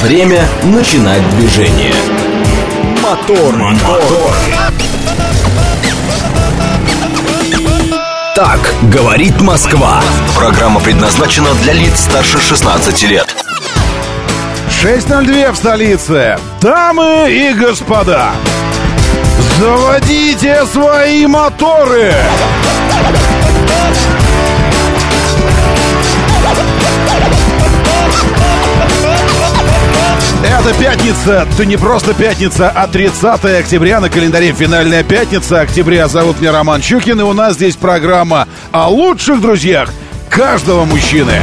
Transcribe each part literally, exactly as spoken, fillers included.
Время начинать движение. Мотор, мотор. Так говорит Москва. Программа предназначена для лиц старше шестнадцати лет. шесть ноль два в столице. Дамы и господа, заводите свои моторы. Это пятница, то не просто пятница, а тридцатое октября, на календаре финальная пятница октября. Зовут меня Роман Щукин, и у нас здесь программа о лучших друзьях каждого мужчины.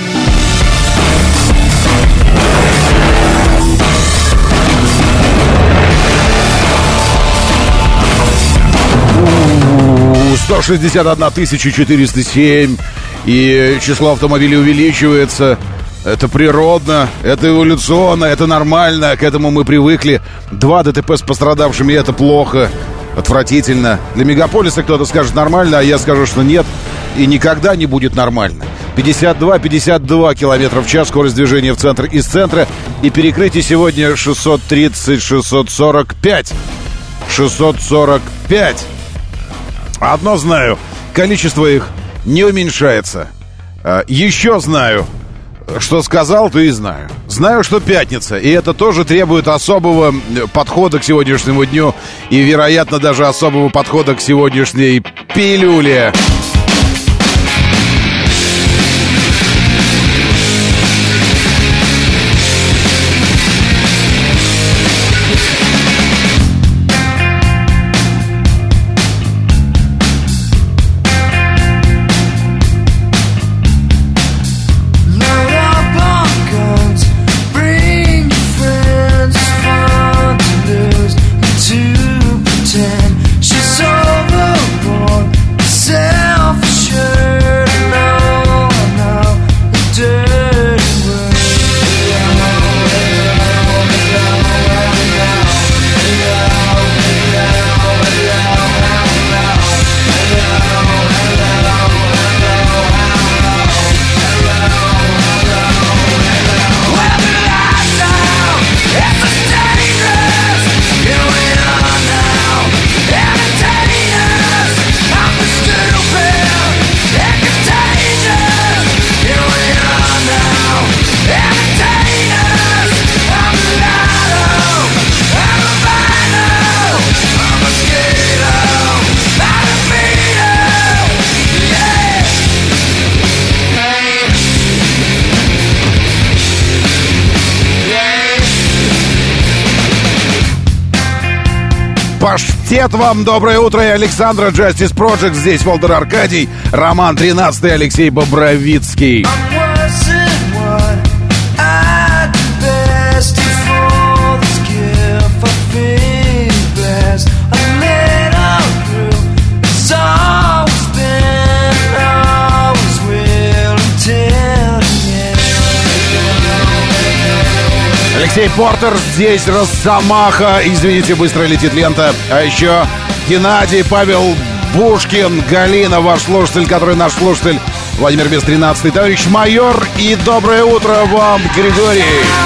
сто шестьдесят одна тысяча четыреста семь, и число автомобилей увеличивается. Это природно, это эволюционно, это нормально, к этому мы привыкли. Два ДТП с пострадавшими — это плохо, отвратительно. Для мегаполиса кто-то скажет нормально, а я скажу, что нет и никогда не будет нормально. пятьдесят два пятьдесят два километра в час скорость движения в центр из центра. И перекрытие сегодня шестьсот тридцать шестьсот сорок пять. шестьсот сорок пять. Одно знаю, количество их не уменьшается. Еще знаю, что сказал, то и знаю. Знаю, что пятница, и это тоже требует особого подхода к сегодняшнему дню. И, вероятно, даже особого подхода к сегодняшней пилюле. Паштет вам, доброе утро, и Александра, Justice Project, здесь Володер Аркадий, Роман тринадцатый, Алексей Бобровицкий. Алексей Портер здесь, Росомаха. Извините, быстро летит лента. А еще Геннадий, Павел Бушкин, Галина, ваш слушатель, который наш слушатель, Владимир Бес, тринадцатый, товарищ майор. И доброе утро вам, Григорий.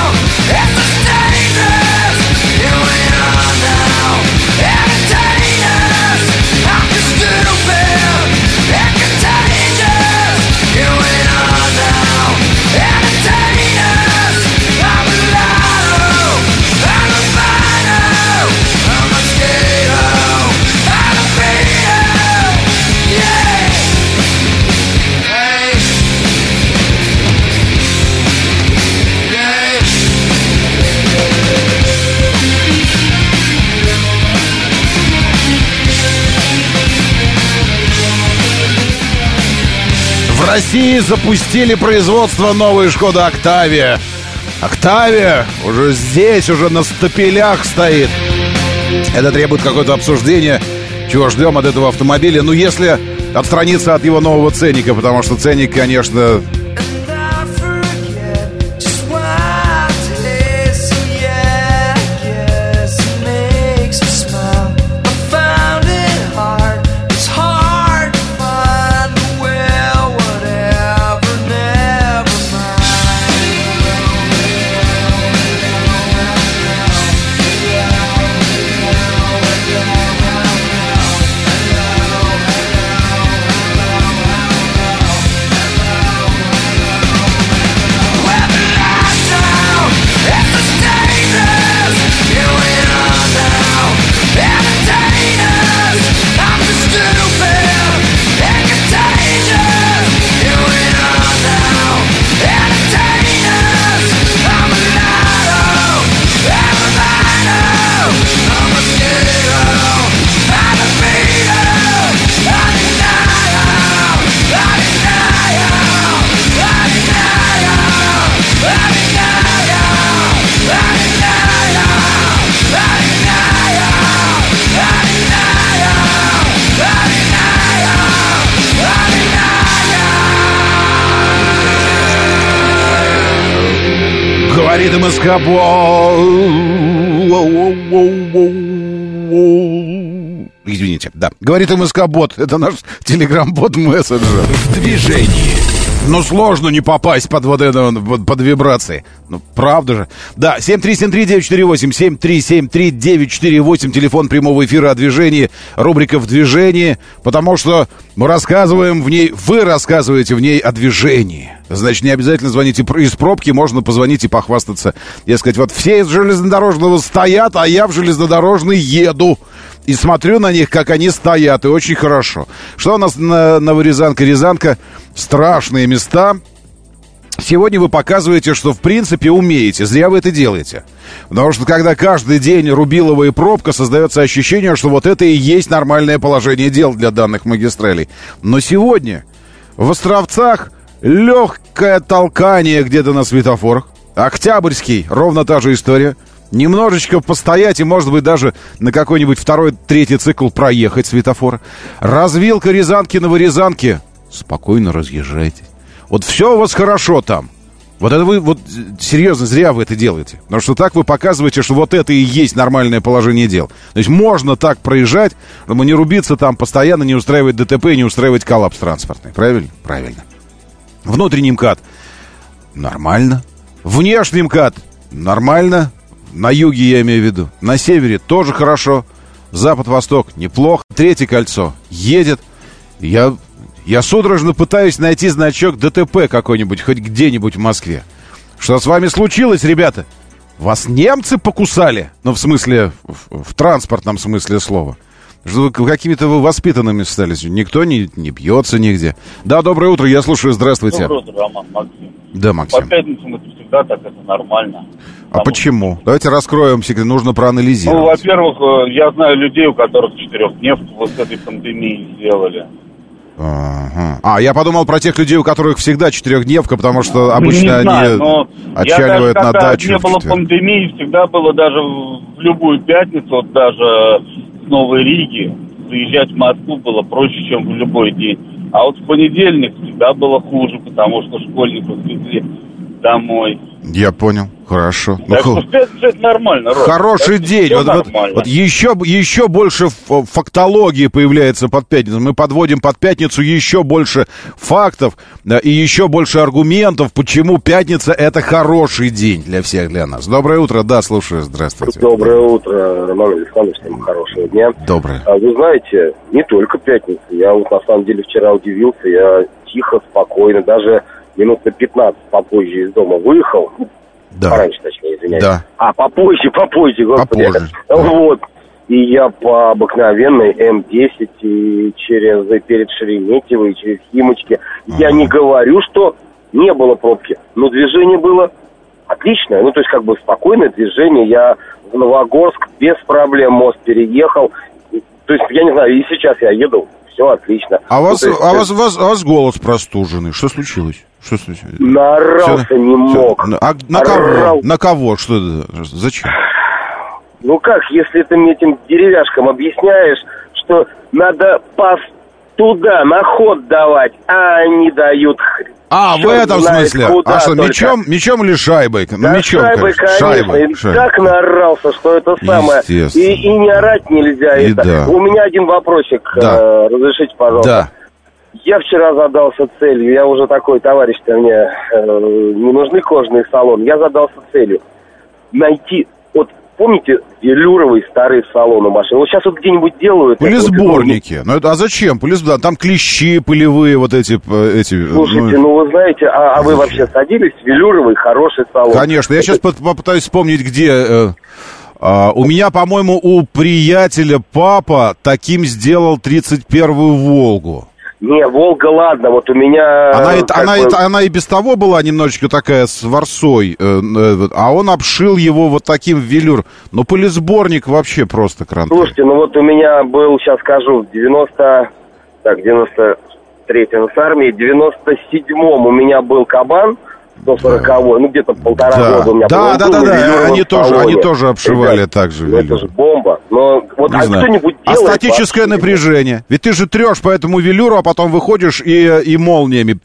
В России запустили производство новой Шкода Октавия. Октавия уже здесь, уже на стапелях стоит. Это требует какое-то обсуждения, чего ждем от этого автомобиля. Ну, если отстраниться от его нового ценника, потому что ценник, конечно... Говорит МСК-бот. Извините, да. Говорит МСК-бот. Это наш телеграм-бот мессенджер. В движении. Ну, сложно не попасть под вот это, под, под вибрации. Ну, правда же. Да, семь три семь три девять четыре восемь, семь три семь три девять четыре восемь, телефон прямого эфира о движении, рубрика «В движении», потому что мы рассказываем в ней, вы рассказываете в ней о движении. Значит, не обязательно звоните из пробки, можно позвонить и похвастаться. Дескать, вот все из железнодорожного стоят, а я в железнодорожный еду. И смотрю на них, как они стоят, и очень хорошо. Что у нас на Новорязанка, Рязанка? Страшные места. Сегодня вы показываете, что в принципе умеете. Зря вы это делаете. Потому что когда каждый день рубиловая пробка, создается ощущение, что вот это и есть нормальное положение дел для данных магистралей. Но сегодня в Островцах легкое толкание где-то на светофорах. Октябрьский, ровно та же история. Немножечко постоять и, может быть, даже на какой-нибудь второй, третий цикл проехать светофора. Развилка Рязанки, Новорязанки. Спокойно разъезжайтесь. Вот все у вас хорошо там. Вот это вы, вот серьезно, зря вы это делаете. Потому что так вы показываете, что вот это и есть нормальное положение дел. То есть можно так проезжать, чтобы не рубиться там постоянно, не устраивать ДТП и не устраивать коллапс транспортный. Правильно? Правильно. Внутренний МКАД. Нормально. Внешний МКАД. Нормально. На юге я имею в виду. На севере тоже хорошо. Запад-восток неплохо. Третье кольцо едет. Я, я судорожно пытаюсь найти значок ДТП какой-нибудь, хоть где-нибудь в Москве. Что с вами случилось, ребята? Вас немцы покусали? Ну, в смысле, в, в транспортном смысле слова. Что вы какими-то вы воспитанными стали. Никто не, не бьется нигде. Да, доброе утро, я слушаю, здравствуйте. Доброе утро, Роман, Максим. Да, Максим. По пятницам это всегда так, это нормально. А почему? Давайте раскроем секрет, нужно проанализировать. Ну, во-первых, я знаю людей, у которых четырехдневку вот с этой пандемией сделали. Ага. А, я подумал про тех людей, у которых всегда четырехдневка, потому что обычно не знаю, они но отчаливают я даже, на когда дачу. не было пандемии, всегда было даже в любую пятницу, вот даже с Новой Риги, заезжать в Москву было проще, чем в любой день. А вот в понедельник всегда было хуже, потому что школьников везли домой. Я понял, хорошо. Так ну, что это, это нормально, Рос. Хороший так день. Вот, вот, вот еще, еще больше фактологии появляется под пятницу. Мы подводим под пятницу еще больше фактов, да, и еще больше аргументов, почему пятница это хороший день для всех, для нас. Доброе утро, да, слушаю, здравствуйте. Доброе утро, Роман Александрович, всем хорошего дня. Доброе. А вы знаете, не только пятница. Я вот на самом деле вчера удивился, я тихо, спокойно, даже минут на пятнадцать попозже из дома выехал. Да. Пораньше, точнее, извиняюсь. Да. А попозже, попозже, господи. Попозже. Вот. И я по обыкновенной эм десять и через перед Шереметьево, и через Химочки. Ага. Я не говорю, что не было пробки, но движение было отличное. Ну, то есть, как бы спокойное движение. Я в Новогорск без проблем мост переехал. То есть, я не знаю, и сейчас я еду. Все отлично. А, ну, вас, есть, а, вас, вас, а вас голос простуженный. Что случилось? Что случилось? Наорался все, не мог. Все. А на кого? На кого? Что это? Зачем? Ну как, если ты мне этим деревяшкам объясняешь, что надо пас туда, на ход давать, а они дают хрен. А, в этом знает, смысле? А что, только. мечом, мечом или шайбой? Да, ну, мечом, шайбой, конечно. Шайбой, И шайбой. так наорался, что это самое. И, и не орать нельзя. И это. да. У меня один вопросик. Да. Э, разрешите, пожалуйста. Да. Я вчера задался целью. Я уже такой товарищ-то мне э, не нужны кожаные салоны. Я задался целью найти... Вот помните велюровые старые салоны машин? Вот сейчас вот где-нибудь делают... Пылесборники. Ну, это, а зачем? Пылесборники. Там клещи пылевые вот эти... эти Слушайте, ну, ну вы знаете, а, а вы вообще садились в велюровый хороший салон? Конечно. Я это... сейчас попытаюсь вспомнить, где... Э, э, у меня, по-моему, у приятеля папа таким сделал тридцать первую «Волгу». Не, «Волга», ладно, вот у меня... Она, она, бы... она и без того была немножечко такая с ворсой, э, э, а он обшил его вот таким велюр. Но пылесборник вообще просто кранты. Слушайте, ну вот у меня был, сейчас скажу, в девяносто... Так, девяносто третьем с армией, в девяносто седьмом у меня был «Кабан», сто сороковой, ну где-то полтора да. года у меня да, был. Да, да, да, они тоже, они тоже обшивали. Ребят, так же. Ну, это же бомба. Но вот а кто-нибудь а делает... статическое напряжение. Ведь ты же трешь по этому велюру, а потом выходишь и, и молниями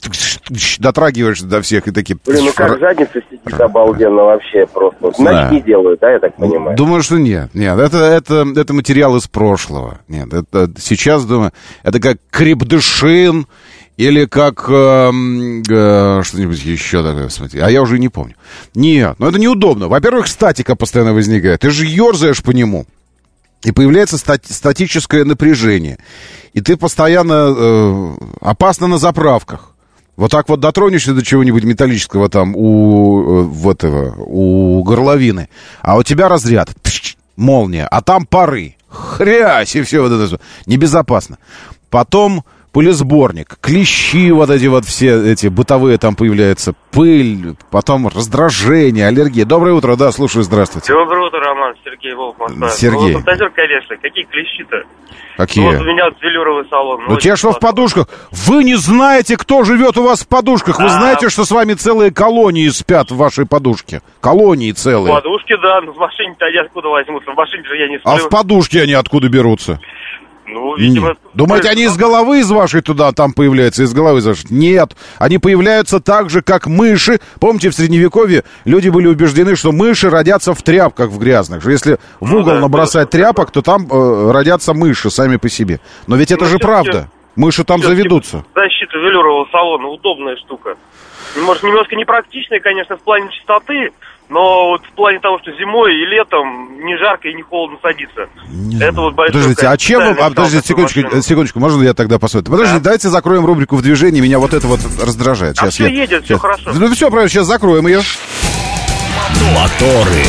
дотрагиваешься до всех и такие... Блин, ну как задница сидит обалденно вообще просто. Значит, да. Не делают, да, я так понимаю? Думаю, что нет. Нет, это, это, это материал из прошлого. Нет, это сейчас, думаю, это как крепдышин или как э, э, что-нибудь еще такое, смотри. А я уже не помню. Нет, ну это неудобно. Во-первых, статика постоянно возникает. Ты же ерзаешь по нему. И появляется стати- статическое напряжение. И ты постоянно э, опасно на заправках. Вот так вот дотронешься до чего-нибудь металлического там у, в этого, у горловины, а у тебя разряд, пш, молния, а там пары. Хрясь, и все вот это. Небезопасно. Потом пылесборник, клещи вот эти вот все эти бытовые там появляются, пыль, потом раздражение, аллергия. Доброе утро, да, слушаю, здравствуйте. Доброе утро, Роман, Сергей Волк, Москва. Сергей. Ну, фантазер, конечно, какие клещи-то? Какие? Ну, вот у меня вот велюровый салон. Ну, те, что в подушках. Вы не знаете, кто живет у вас в подушках. Вы а... знаете, что с вами целые колонии спят в вашей подушке? Колонии целые. В подушке, да, но в машине-то они откуда возьмутся? В машине же я не сплю. А в подушке они откуда берутся? Ну, видимо... Думаете, они из головы из вашей туда там появляются, из головы из вашей? Нет, они появляются так же, как мыши. Помните, в Средневековье люди были убеждены, что мыши родятся в тряпках, в грязных. Что если в угол ну, да, набросать да, тряпок, то там э, родятся мыши сами по себе. Но ведь это ну, же правда. Мыши там заведутся. Защита велюрового салона удобная штука. Может, немножко непрактичная, конечно, в плане чистоты, но вот в плане того, что зимой и летом не жарко и не холодно садиться. Не это вот большое... Подождите, а чем вы... А, подождите, секундочку, секундочку, можно я тогда посмотрю? Подождите, да. Давайте закроем рубрику «В движении», меня вот это вот раздражает. А сейчас все я... едет, сейчас... все хорошо. Ну все, правильно, сейчас закроем ее. Моторы.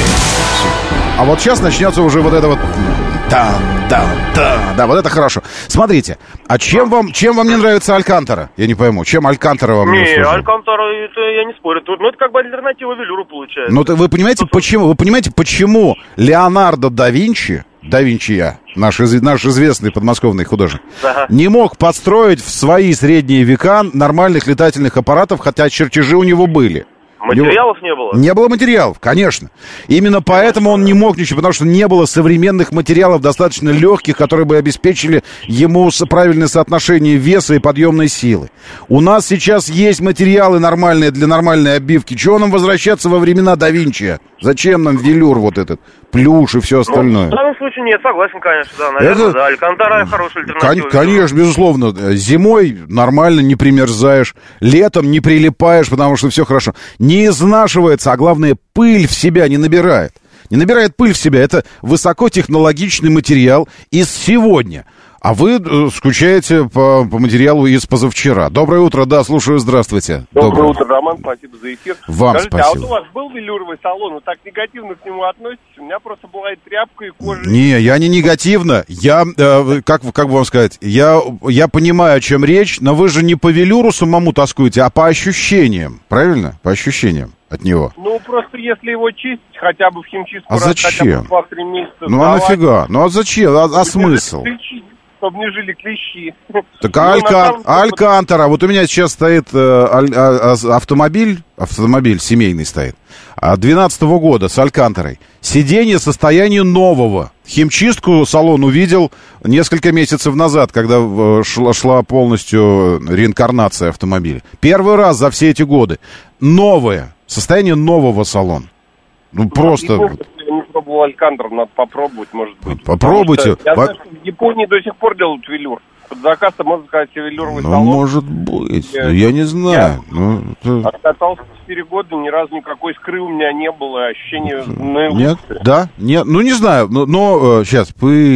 А вот сейчас начнется уже вот это вот... Да, да, да, да, вот это хорошо. Смотрите, а чем вам, чем вам не нравится Алькантара? Я не пойму, чем Алькантара вам не Не, услужил? Алькантара, это я не спорю. Ну, это как бы альтернатива велюру получается. Ну, вы понимаете, почему? Вы понимаете, почему Леонардо да Винчи, да Винчи я, наш, наш известный подмосковный художник, ага. не мог построить в свои средние века нормальных летательных аппаратов, хотя чертежи у него были. Материалов не было? Не было материалов, конечно. Именно поэтому он не мог ничего, потому что не было современных материалов достаточно легких, которые бы обеспечили ему правильное соотношение веса и подъемной силы. У нас сейчас есть материалы нормальные для нормальной обивки. Чего нам возвращаться во времена да Винчи? Зачем нам велюр вот этот? Плюш и все остальное. Ну, в данном случае нет, согласен, конечно, да. Наверное, это... да. Алькантара хорошая альтернатива. Кон- конечно, безусловно. Зимой нормально не примерзаешь. Летом не прилипаешь, потому что все хорошо. Не изнашивается, а главное, пыль в себя не набирает. Не набирает пыль в себя. Это высокотехнологичный материал из сегодня. А вы э, скучаете по, по материалу из позавчера. Доброе утро, да, слушаю, здравствуйте. Доброе, Доброе утро, Роман, спасибо за эфир. Вам Скажите, спасибо. а вот у вас был велюровый салон, вы так негативно к нему относитесь? У меня просто была и тряпка, и кожа. Не, я не негативно. Я, э, как, как бы вам сказать, я, я понимаю, о чем речь, но вы же не по велюру самому тоскуете, а по ощущениям, правильно? По ощущениям от него. Ну, просто если его чистить хотя бы в химчистку а раз зачем? хотя бы два-три месяца. Ну, а нафига? Ну, а зачем? А, а смысл? Чтобы не жили клещи. Так а Алькан... Алькантара, вот у меня сейчас стоит э, аль, а, автомобиль, автомобиль семейный стоит, двенадцатого года с Алькантарой. Сиденье состояние нового. Химчистку салон увидел несколько месяцев назад, когда шла, шла полностью реинкарнация автомобиля. Первый раз за все эти годы. Новое. Состояние нового салона. Ну, просто... Я не пробовал Алькантар, надо попробовать, может быть. Попробуйте. Я знаю, что в Японии до сих пор делают велюр. Под заказ-то, можно сказать, велюровый ну, салон. может быть. Я, я не знаю. Я ну, это... откатался четыре года, ни разу никакой искры у меня не было. Ощущение... Нет? Да? Нет? Ну, не знаю. Но, но сейчас,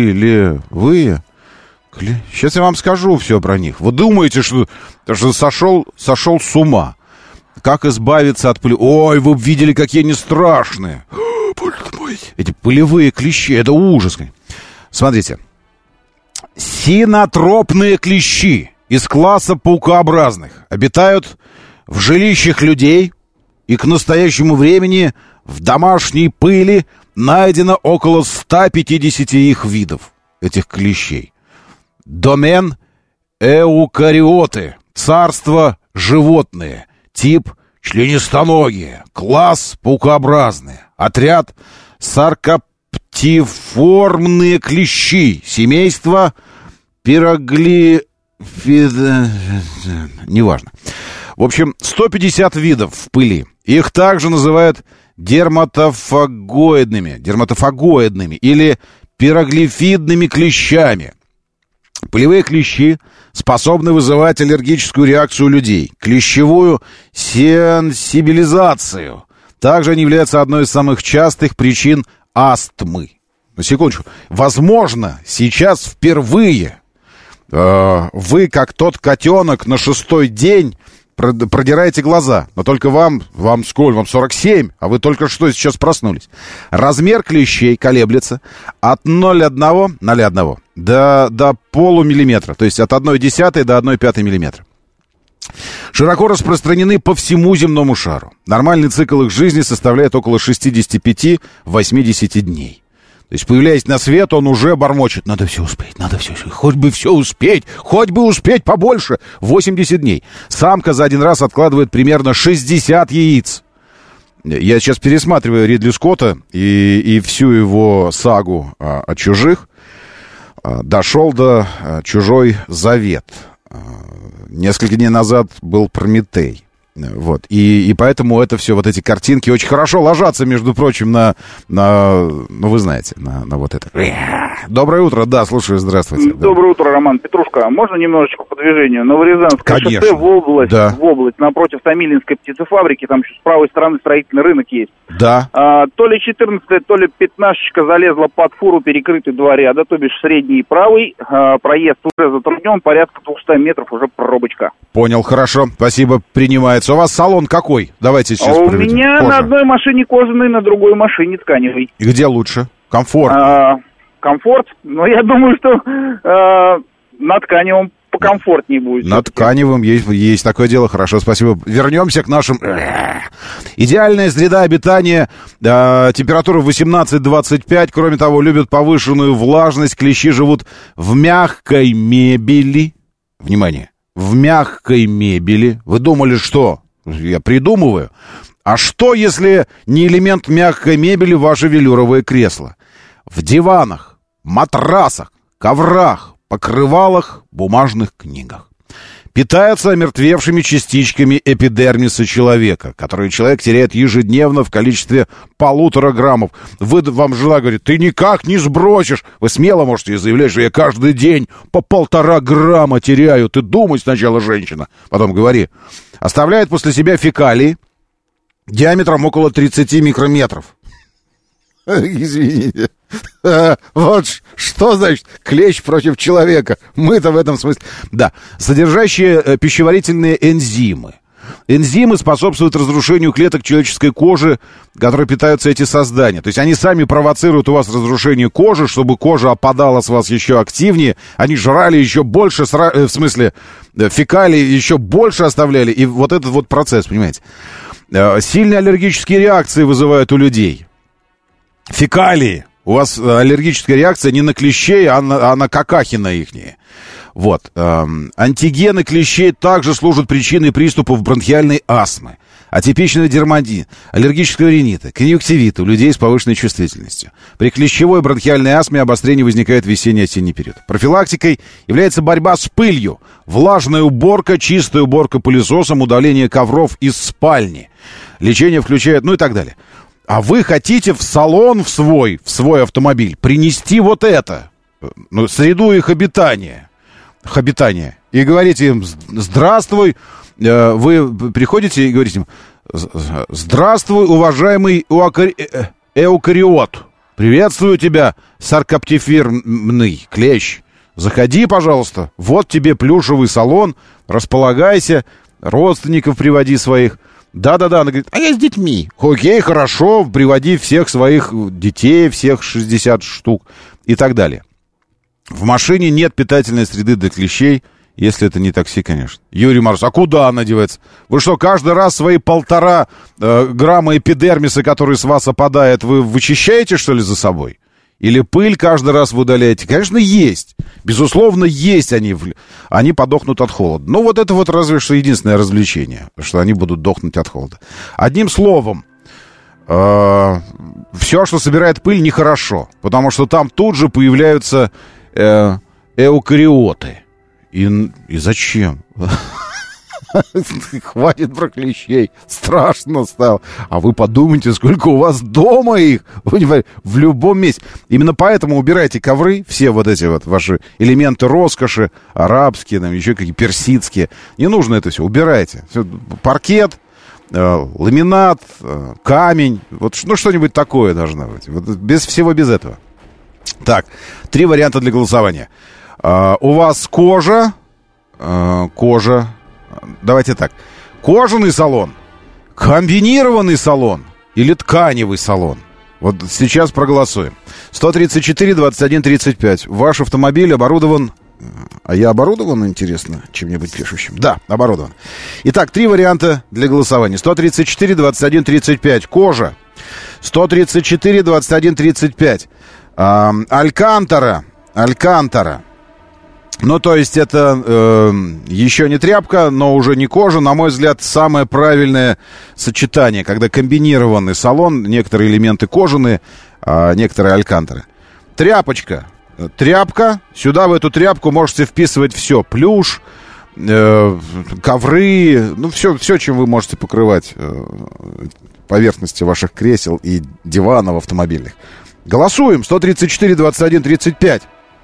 пылевые... Сейчас я вам скажу все про них. Вы думаете, что, что сошел, сошел с ума. Как избавиться от пыли? Ой, вы видели, какие они страшные. Эти пылевые клещи, это ужас. Смотрите. Синотропные клещи из класса паукообразных обитают в жилищах людей, и к настоящему времени в домашней пыли найдено около ста пятидесяти их видов, этих клещей. Домен эукариоты, царство животные, тип членистоногие, класс паукообразные, отряд саркоптиформные клещи, семейство пирогли... Неважно. В общем, сто пятьдесят видов в пыли. Их также называют дерматофагоидными, дерматофагоидными или пироглифидными клещами. Пылевые клещи способны вызывать аллергическую реакцию у людей, клещевую сенсибилизацию. Также они являются одной из самых частых причин астмы. На секундочку. Возможно, сейчас впервые э, вы, как тот котенок на шестой день, продираете глаза. Но только вам, вам сколько? Вам сорок семь, а вы только что сейчас проснулись. Размер клещей колеблется от ноль целых одна десятая до, до полумиллиметра. То есть от одной десятой до одной пятой миллиметра. Широко распространены по всему земному шару. Нормальный цикл их жизни составляет около шестьдесят пять - восемьдесят дней. То есть, появляясь на свет, он уже бормочет. Надо все успеть, надо все успеть. Хоть бы все успеть, хоть бы успеть побольше. восемьдесят дней. Самка за один раз откладывает примерно шестьдесят яиц. Я сейчас пересматриваю Ридли Скотта и, и всю его сагу а, о чужих. А, дошел до а, «Чужой завет». А, несколько дней назад был «Прометей». Вот. И, и поэтому это все, вот эти картинки очень хорошо ложатся, между прочим, на, на ну, вы знаете, на, на вот это. Доброе утро, да, слушаю, здравствуйте. Доброе утро, Роман Петрушка. Можно немножечко по движению? Новорязанское шоссе в область, да. в область, напротив Томилинской птицефабрики, там еще с правой стороны строительный рынок есть. Да. А, то ли четырнадцатая, то ли пятнашечка залезла под фуру, перекрыты два ряда, то бишь средний и правый. А, проезд уже затруднен, порядка двести метров уже пробочка. Понял, хорошо, спасибо, принимается. У вас салон какой? Давайте сейчас а у проведем. меня Кожа. На одной машине кожаный, на другой машине тканевый. И где лучше? Комфорт? А, комфорт? Ну, я думаю, что а, на тканевом покомфортнее будет. На тканевом есть, есть такое дело. Хорошо, спасибо. Вернемся к нашим... Идеальная среда обитания, э, температура восемнадцать - двадцать пять. Кроме того, любят повышенную влажность. Клещи живут в мягкой мебели. Внимание. В мягкой мебели. Вы думали, что? Я придумываю. А что, если не элемент мягкой мебели ваше велюровое кресло? В диванах, матрасах, коврах, покрывалах, бумажных книгах. Питаются омертвевшими частичками эпидермиса человека, которые человек теряет ежедневно в количестве полутора граммов. Вы, вам жена говорит, ты никак не сбросишь. Вы смело можете заявлять, что я каждый день по полтора грамма теряю. Ты думай сначала, женщина, потом говори. Оставляет после себя фекалии диаметром около тридцати микрометров. Извините. Вот что значит клещ против человека. Мы-то в этом смысле... Да, содержащие пищеварительные энзимы. Энзимы способствуют разрушению клеток человеческой кожи, которые питаются эти создания. То есть они сами провоцируют у вас разрушение кожи, чтобы кожа опадала с вас еще активнее. Они жрали еще больше, в смысле фекалий еще больше оставляли. И вот этот вот процесс, понимаете. Сильные аллергические реакции вызывают у людей. Фекалии. У вас аллергическая реакция не на клещей, а на, а на какахи на ихние. Вот. Эм, антигены клещей также служат причиной приступов бронхиальной астмы, атипичной дерматит, аллергического ринита, конъюнктивита у людей с повышенной чувствительностью. При клещевой бронхиальной астме обострение возникает в весенне-осенний период. Профилактикой является борьба с пылью, влажная уборка, чистая уборка пылесосом, удаление ковров из спальни. Лечение включает, ну и так далее. А вы хотите в салон в свой, в свой автомобиль принести вот это, ну, среду их обитания, их обитания, и говорите им, здравствуй, вы приходите и говорите им, здравствуй, уважаемый эукариот, приветствую тебя, саркоптиферный клещ, заходи, пожалуйста, вот тебе плюшевый салон, располагайся, родственников приводи своих. Да-да-да, она говорит, а я с детьми. Окей, хорошо, приводи всех своих детей, всех шестьдесят штук и так далее. В машине нет питательной среды для клещей, если это не такси, конечно. Юрий Марс, а куда она девается? Вы что, каждый раз свои полтора э, грамма эпидермиса, который с вас опадает, вы вычищаете, что ли, за собой? Или пыль каждый раз вы удаляете? Конечно, есть. Безусловно, есть они. Они подохнут от холода. Но вот это вот разве что единственное развлечение, что они будут дохнуть от холода. Одним словом, э, все, что собирает пыль, нехорошо. Потому что там тут же появляются э, эукариоты. И, и зачем? Хватит про клещей. Страшно стало. А вы подумайте, сколько у вас дома их. В любом месте. Именно поэтому убирайте ковры, все вот эти вот ваши элементы роскоши, арабские, там еще какие персидские. Не нужно это все. Убирайте. Все, паркет, э, ламинат, э, камень. Вот, ну, что-нибудь такое должно быть. Вот, без всего без этого. Так, три варианта для голосования. Э, у вас кожа. Э, кожа. Давайте так. Кожаный салон, комбинированный салон или тканевый салон? Вот сейчас проголосуем. сто тридцать четыре двадцать один тридцать пять. Ваш автомобиль оборудован... А я оборудован, интересно, чем-нибудь пишущим? Да, оборудован. Итак, три варианта для голосования. сто тридцать четыре двадцать один тридцать пять. Кожа. сто тридцать четыре двадцать один тридцать пять. А, Алькантара. Алькантара. Ну, то есть это э, еще не тряпка, но уже не кожа. На мой взгляд, самое правильное сочетание, когда комбинированный салон, некоторые элементы кожаные, а некоторые алькантеры. Тряпочка. Тряпка. Сюда в эту тряпку можете вписывать все. Плюш, э, ковры, ну, все, все, чем вы можете покрывать э, поверхности ваших кресел и диванов автомобильных. Голосуем. сто тридцать четыре двадцать один тридцать пять.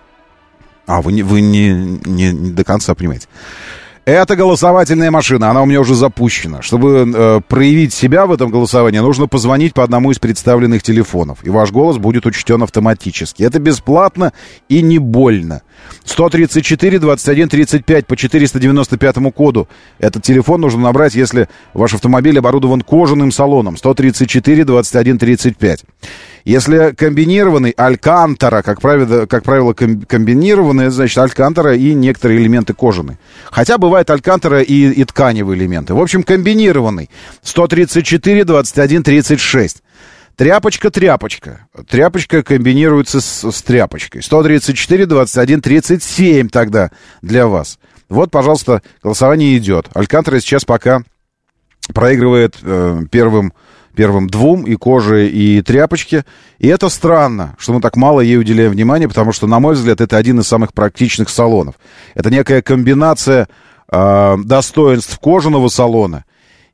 А, вы, не, вы не, не, не до конца понимаете. Это голосовательная машина, она у меня уже запущена. Чтобы э, проявить себя в этом голосовании, нужно позвонить по одному из представленных телефонов. И ваш голос будет учтен автоматически. Это бесплатно и не больно. сто тридцать четыре двадцать один тридцать пять по четыреста девяносто пятому коду. Этот телефон нужно набрать, если ваш автомобиль оборудован кожаным салоном. сто тридцать четыре двадцать один тридцать пять. Если комбинированный, алькантара, как правило, как правило комбинированный, значит алькантара и некоторые элементы кожаные. Хотя бывает алькантара и, и тканевые элементы. В общем, комбинированный. сто тридцать четыре двадцать один тридцать шесть. Тряпочка-тряпочка. Тряпочка комбинируется с, с тряпочкой. сто тридцать четыре двадцать один тридцать семь тогда для вас. Вот, пожалуйста, голосование идет. Алькантара сейчас пока проигрывает э, первым... Первым двум, и кожи, и тряпочки. И это странно, что мы так мало ей уделяем внимания, потому что, на мой взгляд, это один из самых практичных салонов. Это некая комбинация э, достоинств кожаного салона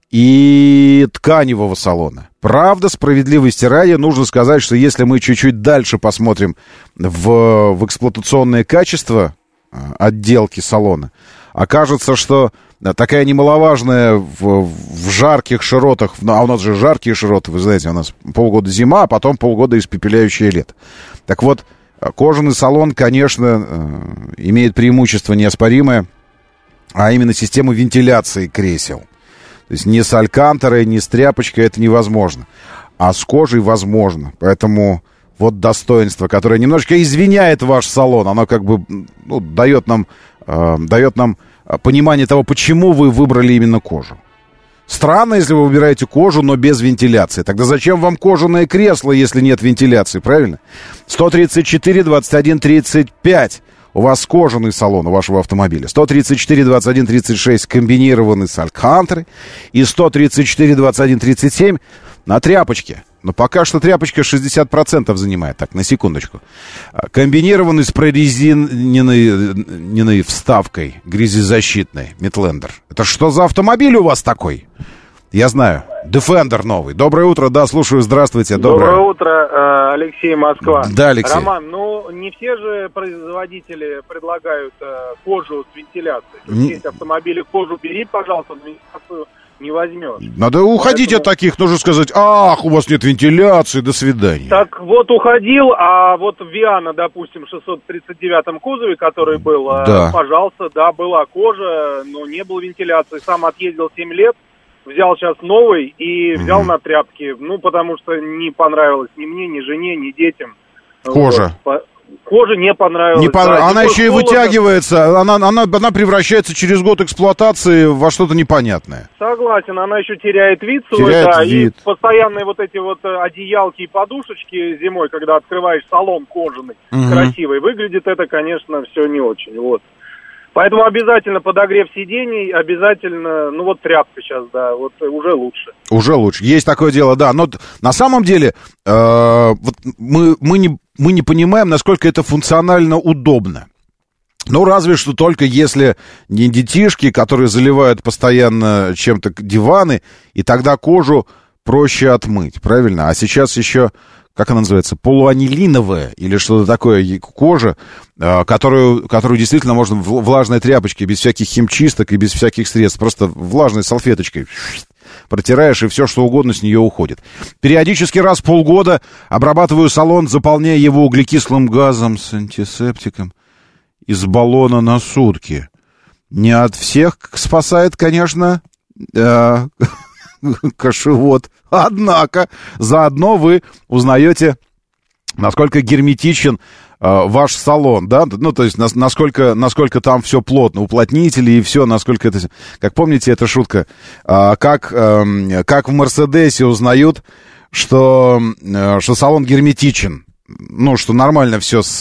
и тканевого салона. Правда, справедливости ради, нужно сказать, что если мы чуть-чуть дальше посмотрим в, в эксплуатационное качество э, отделки салона, окажется, что такая немаловажная в, в жарких широтах, а у нас же жаркие широты, вы знаете, у нас полгода зима, а потом полгода испепеляющее лето. Так вот, кожаный салон, конечно, имеет преимущество неоспоримое, а именно систему вентиляции кресел. То есть ни с алькантарой, ни с тряпочкой это невозможно, а с кожей возможно. Поэтому вот достоинство, которое немножечко извиняет ваш салон, оно как бы ну, дает нам, э, дает нам понимание того, почему вы выбрали именно кожу. Странно, если вы выбираете кожу, но без вентиляции. Тогда зачем вам кожаное кресло, если нет вентиляции, правильно? сто тридцать четыре двадцать один тридцать пять. У вас кожаный салон у вашего автомобиля. сто тридцать четыре двадцать один тридцать шесть комбинированный с алькантрой. И сто тридцать четыре двадцать один тридцать семь на тряпочке. Но пока что тряпочка шестьдесят процентов занимает. Так, на секундочку. Комбинированный с прорезиненной вставкой грязезащитной Метлендер. Это что за автомобиль у вас такой? Я знаю. Defender новый. Доброе утро, да, слушаю, здравствуйте. Доброе, Доброе утро, Алексей, Москва. Да, Алексей. Роман, ну, не все же производители предлагают кожу с вентиляцией. То есть, есть автомобили, кожу бери, пожалуйста, вентиляцию не возьмешь. Надо уходить Поэтому... от таких, нужно сказать, ах, у вас нет вентиляции, до свидания. Так вот уходил, а вот в Виано, допустим, в шестьсот тридцать девятом кузове, который был, да. пожалуйста, да, была кожа, но не было вентиляции. Сам отъездил семь лет, взял сейчас новый и взял mm-hmm. на тряпки. Ну, потому что не понравилось ни мне, ни жене, ни детям. Кожа. Вот. Кожа не понравилась. Не понрав... да, она еще и холодно. вытягивается, она, она, она превращается через год эксплуатации во что-то непонятное. Согласен, она еще теряет вид свой, теряет да, вид. И постоянные вот эти вот одеялки и подушечки зимой, когда открываешь салон кожаный, угу. красивый, выглядит это, конечно, все не очень, вот. Поэтому обязательно подогрев сидений, обязательно, ну вот тряпка сейчас, да, вот уже лучше. Уже лучше, есть такое дело, да, но на самом деле э, вот мы, мы, не, мы не понимаем, насколько это функционально удобно. Ну, разве что только если не детишки, которые заливают постоянно чем-то диваны, и тогда кожу проще отмыть, правильно? А сейчас еще, как она называется, полуанилиновая или что-то такое кожа, которую, которую действительно можно влажной тряпочкой, без всяких химчисток и без всяких средств, просто влажной салфеточкой протираешь, и все, что угодно с нее уходит. Периодически раз в полгода обрабатываю салон, заполняя его углекислым газом с антисептиком из баллона на сутки. Не от всех спасает, конечно, э, кошевод. Однако, заодно вы узнаете, насколько герметичен э, ваш салон, да, ну, то есть, на, насколько, насколько там все плотно, уплотнители и все, насколько это... Как помните, эта шутка, э, как, э, как в Мерседесе узнают, что, э, что салон герметичен. Ну, что нормально все с,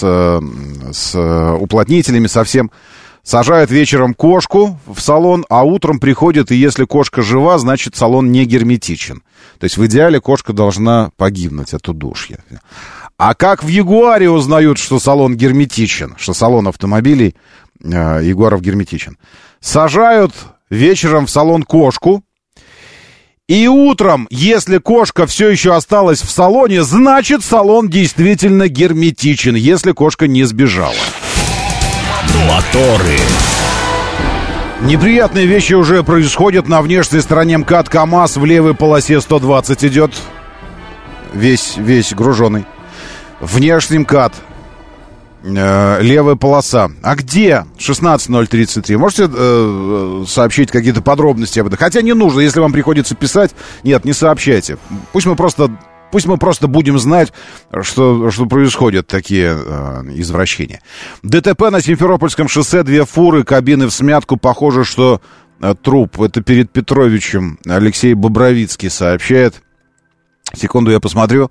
с уплотнителями, совсем. Сажают вечером кошку в салон, а утром приходят, и если кошка жива, значит, салон не герметичен. То есть, в идеале, кошка должна погибнуть от удушья. А как в Ягуаре узнают, что салон герметичен, что салон автомобилей э, Ягуаров герметичен? Сажают вечером в салон кошку, и утром, если кошка все еще осталась в салоне, значит, салон действительно герметичен, если кошка не сбежала. Моторы. Неприятные вещи уже происходят. На внешней стороне МКАД КамАЗ в левой полосе сто двадцать идет. Весь, весь груженный. Внешний МКАД. Э, левая полоса. А где шестнадцать ноль тридцать три? Можете э, сообщить какие-то подробности об этом? Хотя не нужно, если вам приходится писать. Нет, не сообщайте. Пусть мы просто, пусть мы просто будем знать, что, что происходят такие э, извращения. ДТП на Симферопольском шоссе. Две фуры, кабины всмятку. Похоже, что э, труп. Это перед Петровичем. Алексей Бобровицкий сообщает. Секунду, я посмотрю.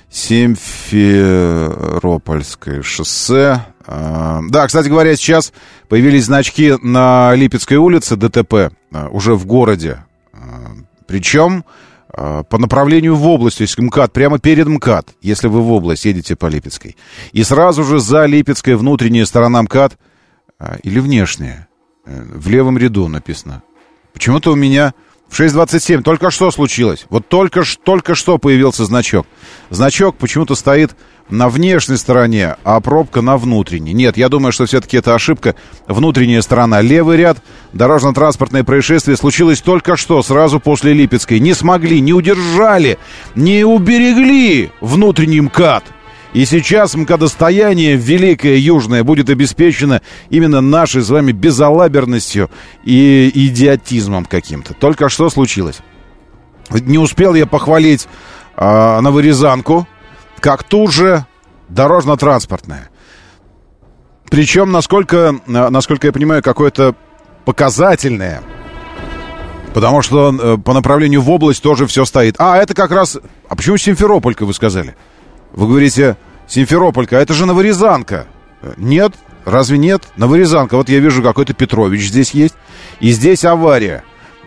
Симферопольское шоссе. Да, кстати говоря, сейчас появились значки на Липецкой улице, ДТП, уже в городе. Причем по направлению в область, то есть МКАД, прямо перед МКАД, если вы в область едете по Липецкой. И сразу же за Липецкой внутренняя сторона МКАД, или внешняя, в левом ряду написано. Почему-то у меня... В шесть двадцать семь только что случилось. Вот только, только что появился значок. Значок почему-то стоит на внешней стороне, а пробка на внутренней. Нет, я думаю, что все-таки это ошибка. Внутренняя сторона, левый ряд. Дорожно-транспортное происшествие случилось только что, сразу после Липецкой. Не смогли, не удержали, не уберегли внутренний МКАД. И сейчас МКАДостояние Великое Южное будет обеспечено именно нашей с вами безалаберностью и идиотизмом каким-то. Только что случилось. Не успел я похвалить э, новорязанку, как тут же дорожно-транспортная. Причем, насколько, насколько я понимаю, какое-то показательное. Потому что э, по направлению в область тоже все стоит. А, это как раз... А почему Симферополька, вы сказали? Вы говорите, Симферополька, а это же Новорязанка. Нет, разве нет? Новорязанка. Вот я вижу, какой-то Петрович здесь есть. И здесь авария.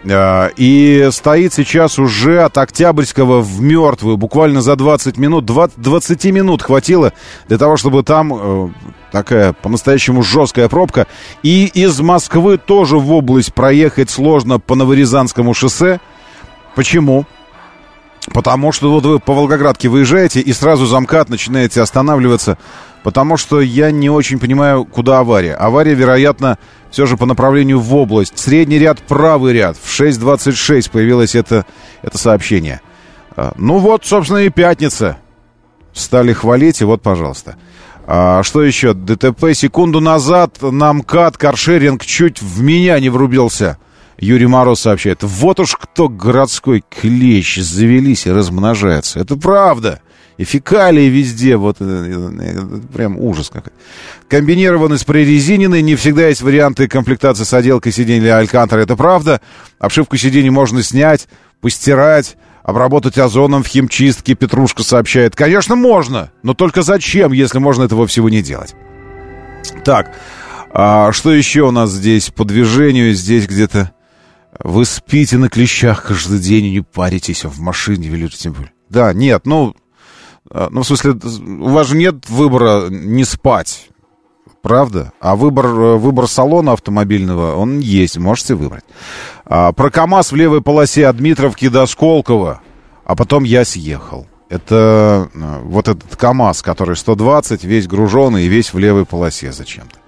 И стоит сейчас уже от Октябрьского в Мертвую. Буквально за двадцать минут. двадцать минут хватило для того, чтобы там такая по-настоящему жесткая пробка. И из Москвы тоже в область проехать сложно по Новорязанскому шоссе. Почему? Потому что вот вы по Волгоградке выезжаете и сразу за МКАД начинаете останавливаться. Потому что я не очень понимаю, куда авария. Авария, вероятно, все же по направлению в область. Средний ряд, правый ряд. В шесть двадцать шесть появилось это, это сообщение. Ну вот, собственно, и пятница. Стали хвалить, и вот, пожалуйста. А что еще? ДТП секунду назад на МКАД каршеринг чуть в меня не врубился. Юрий Мороз сообщает. Вот уж кто городской клещ, завелись и размножаются. Это правда. И фекалии везде. Вот прям ужас какой. Комбинированный с прорезиненной. Не всегда есть варианты комплектации с отделкой сидений для Алькантара. Это правда. Обшивку сидений можно снять, постирать, обработать озоном в химчистке. Петрушка сообщает. Конечно, можно. Но только зачем, если можно этого всего не делать? Так. А что еще у нас здесь по движению? Здесь где-то... Вы спите на клещах каждый день и не паритесь в машине, велите тем более. Да, нет, ну, ну, в смысле, у вас же нет выбора не спать. правда? А выбор, выбор салона автомобильного, он есть, можете выбрать. А, про КамАЗ в левой полосе от Дмитровки до Сколково, а потом я съехал. Это вот этот КамАЗ, который сто двадцать, весь груженный и весь в левой полосе зачем-то.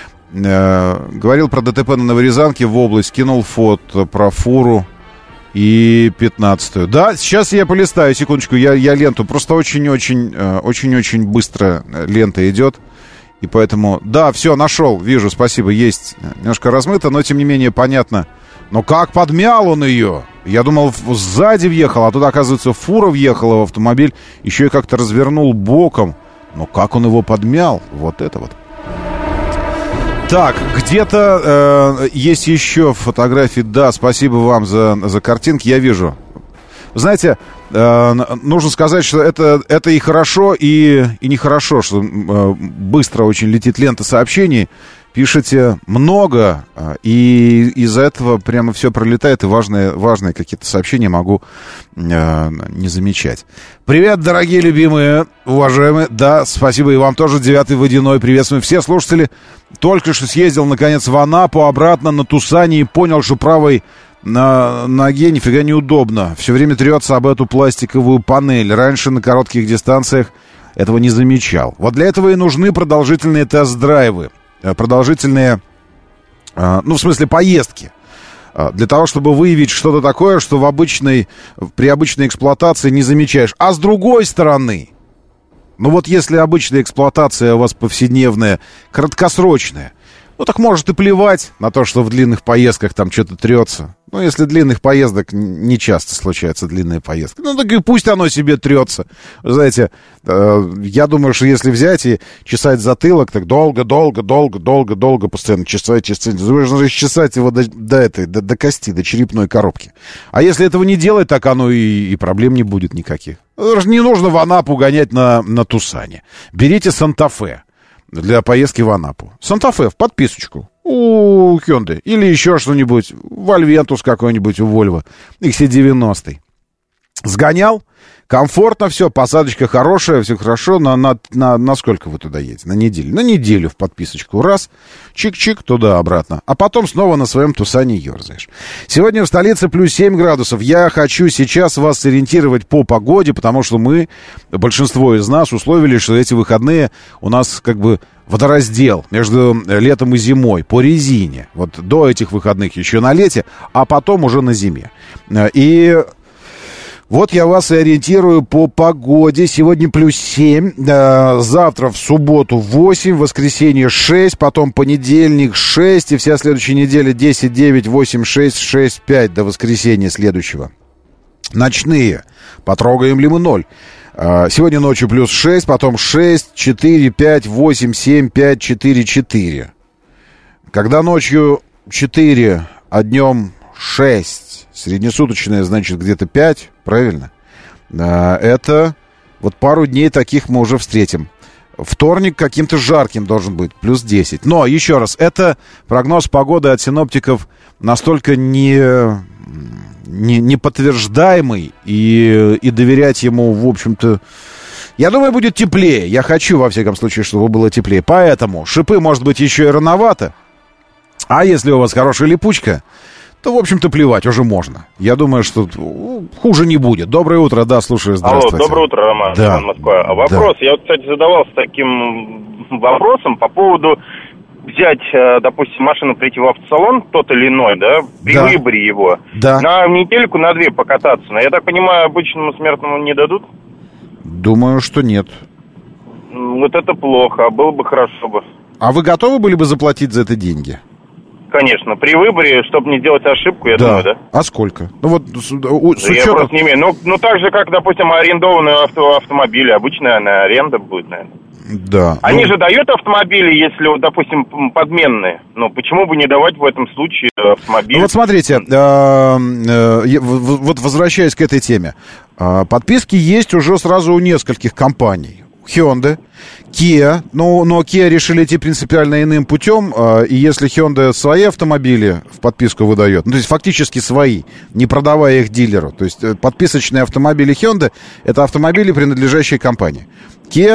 А, говорил про ДТП на Новорязанке в область, кинул фото про фуру и пятнадцатую. Да, сейчас я полистаю, секундочку, я, я ленту. Просто очень-очень, очень-очень быстро лента идет. И поэтому, да, все, нашел, вижу, спасибо, есть. Немножко размыто, но тем не менее понятно. Но как подмял он ее? Я думал, сзади въехал, а тут, оказывается, фура въехала в автомобиль. Еще и как-то развернул боком. Но как он его подмял? Вот это вот. Так, где-то э, есть еще фотографии. Да, спасибо вам за, за картинки, я вижу. Знаете, э, нужно сказать, что это, это и хорошо, и, и нехорошо, что э, быстро очень летит лента сообщений. Пишете много, и из-за этого прямо все пролетает, и важные, важные какие-то сообщения могу э, не замечать. Привет, дорогие, любимые, уважаемые. Да, спасибо и вам тоже. Девятый водяной. Приветствуем все слушатели. Только что съездил, наконец, в Анапу, обратно на Тусане и понял, что правой на ноге нифига неудобно. Все время трется об эту пластиковую панель. Раньше на коротких дистанциях этого не замечал. Вот для этого и нужны продолжительные тест-драйвы. Продолжительные, ну, в смысле, поездки. Для того, чтобы выявить что-то такое, что в обычной, при обычной эксплуатации не замечаешь. А с другой стороны, ну вот если обычная эксплуатация у вас повседневная, краткосрочная, ну так может и плевать на то, что в длинных поездках там что-то трется. Ну, если длинных поездок, не часто случаются длинные поездки. Ну, так и пусть оно себе трется. Вы знаете, э, я думаю, что если взять и чесать затылок, так долго, долго, долго, долго, долго постоянно чесать, чесать. Нужно расчесать его до, до этой, до, до кости, до черепной коробки. А если этого не делать, так оно и, и проблем не будет никаких. Не нужно в Анапу гонять на, на Тусане. Берите Санта-Фе для поездки в Анапу. Санта-Фе в подписочку у Hyundai. Или еще что-нибудь. Вольвентус какой-нибудь у Volvo. икс си девяносто. Сгонял. Комфортно все. Посадочка хорошая. Все хорошо. На, на, на, на сколько вы туда едете? На неделю. На неделю в подписочку. Раз. Чик-чик. Туда-обратно. А потом снова на своем Тусане ерзаешь. Сегодня в столице плюс семь градусов. Я хочу сейчас вас сориентировать по погоде, потому что мы, большинство из нас, условились, что эти выходные у нас как бы водораздел между летом и зимой по резине. Вот до этих выходных еще на лете, а потом уже на зиме. И вот я вас и ориентирую по погоде. Сегодня плюс семь, завтра в субботу восемь, в воскресенье шесть, потом понедельник шесть, и вся следующая неделя десять, девять, восемь, шесть, шесть, пять до воскресенья следующего. Ночные. Потрогаем ли мы ноль? Сегодня ночью плюс шесть, потом шесть, четыре, пять, восемь, семь, пять, четыре, четыре. Когда ночью четыре, а днем шесть, среднесуточное, значит, где-то пять, правильно? Это вот пару дней таких мы уже встретим. Вторник каким-то жарким должен быть, плюс десять. Но, еще раз, это прогноз погоды от синоптиков настолько не... Не, не подтверждаемый, и, и доверять ему, в общем-то, я думаю, будет теплее. Я хочу, во всяком случае, чтобы было теплее. Поэтому шипы, может быть, еще и рановато. А если у вас хорошая липучка, то, в общем-то, плевать уже можно. Я думаю, что хуже не будет. Доброе утро, да, слушаю, здравствуйте. Алло, доброе утро, Роман, да. Москва. А вопрос, да. Я вот, кстати, задавался таким вопросом по поводу взять, допустим, машину, прийти в автосалон, тот или иной, да, при да. выборе его, да. на недельку, на две покататься. Но я так понимаю, обычному смертному не дадут? Думаю, что нет. Вот это плохо, а было бы хорошо бы. А вы готовы были бы заплатить за это деньги? Конечно, при выборе, чтобы не сделать ошибку, я да. думаю, да. А сколько? Ну вот с, у, с я учетом... просто не имею. Ну, ну так же, как, допустим, арендованные авто, автомобили. Обычная, наверное, аренда будет, наверное. Да. Они ну... же дают автомобили, если, вот, допустим, подменные. Ну, почему бы не давать в этом случае автомобиль? Ну, вот смотрите, вот возвращаясь к этой теме. Подписки есть уже сразу у нескольких компаний. Hyundai, Kia, но, но Kia решили идти принципиально иным путем, и если Hyundai свои автомобили в подписку выдает, ну, то есть фактически свои, не продавая их дилеру, то есть подписочные автомобили Hyundai — это автомобили, принадлежащие компании. Kia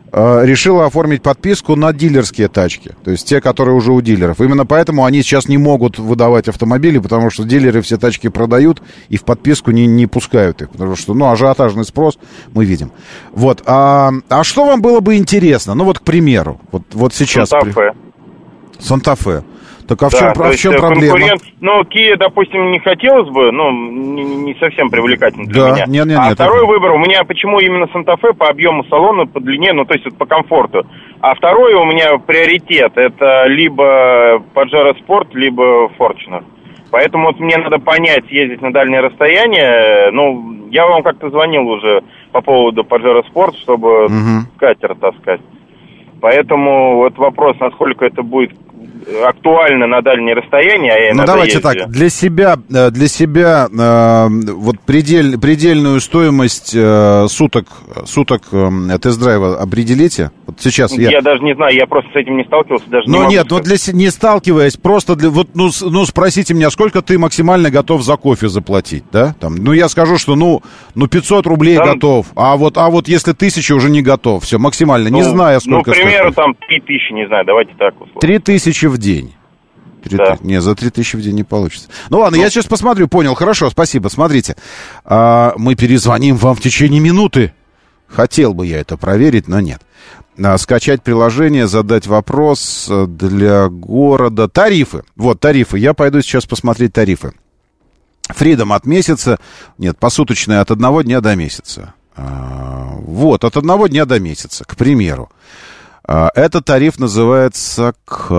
решила оформить подписку на дилерские тачки, то есть те, которые уже у дилеров. Именно поэтому они сейчас не могут выдавать автомобили, потому что дилеры все тачки продают и в подписку не, не пускают их, потому что, ну, ажиотажный спрос мы видим. Вот, а, а что вам было бы интересно? Ну, вот, к примеру, вот, вот сейчас... Санта-Фе. Санта-Фе. Так а в да, чем, а в чем проблема? Конкурент... Ну, Kia, допустим, не хотелось бы, ну, не, не совсем привлекательно для да, меня. Нет, нет, а нет, второй это... выбор у меня, почему именно Санта-Фе по объему салона, по длине, ну, то есть вот по комфорту. А второй у меня приоритет, это либо Pajero Sport, либо Fortuner. Поэтому вот мне надо понять, ездить на дальние расстояния. Ну, я вам как-то звонил уже по поводу Pajero Sport, чтобы угу. катер таскать. Поэтому вот вопрос, насколько это будет актуально на дальние расстояния. А я ну давайте езжу. Так, для себя, для себя э, вот предель, предельную стоимость э, суток, суток э, тест-драйва определите. Вот сейчас я... Я даже не знаю, я просто с этим не сталкивался, даже ну, не могу нет, ну для не сталкиваясь, просто для, вот, ну, ну спросите меня, сколько ты максимально готов за кофе заплатить, да? Там, ну я скажу, что ну, ну пятьсот рублей там... готов, а вот, а вот если тысяча уже не готов, все, максимально, ну, не знаю сколько. Ну, к примеру, там три тысячи, не знаю, давайте так условно. три тысячи в день. Да. Не, за три тысячи в день не получится. Ну ладно, ну, я сейчас посмотрю, понял, хорошо, спасибо. Смотрите, а, мы перезвоним вам в течение минуты. Хотел бы я это проверить, но нет. А, скачать приложение, задать вопрос для города. Тарифы. Вот, тарифы. Я пойду сейчас посмотреть тарифы. Freedom от месяца. Нет, посуточные от одного дня до месяца. А, вот, от одного дня до месяца, к примеру. Этот тариф называется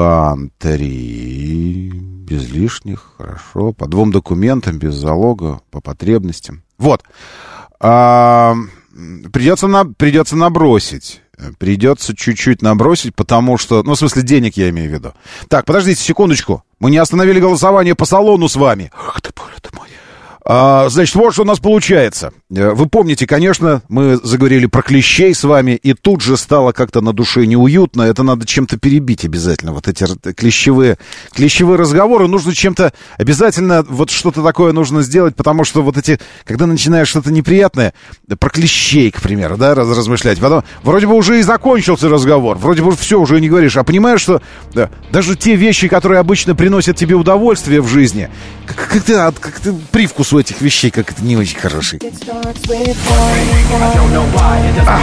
Country. Без лишних, хорошо. По двум документам, без залога, по потребностям. Вот. А, придется, на, придется набросить. Придется чуть-чуть набросить, потому что... Ну, в смысле, денег я имею в виду. Так, подождите секундочку. Мы не остановили голосование по салону с вами. Ах ты, боже ты мой. А, значит, вот что у нас получается. Вы помните, конечно, мы заговорили про клещей с вами, и тут же стало как-то на душе неуютно. Это надо чем-то перебить обязательно. Вот эти клещевые, клещевые разговоры нужно чем-то... Обязательно вот что-то такое нужно сделать, потому что вот эти... Когда начинаешь что-то неприятное, про клещей, к примеру, да, раз, размышлять. Потом вроде бы уже и закончился разговор. Вроде бы все, уже не говоришь. А понимаешь, что да, даже те вещи, которые обычно приносят тебе удовольствие в жизни, как, как, ты, как ты привкус у этих вещей, как это не очень хороший. А.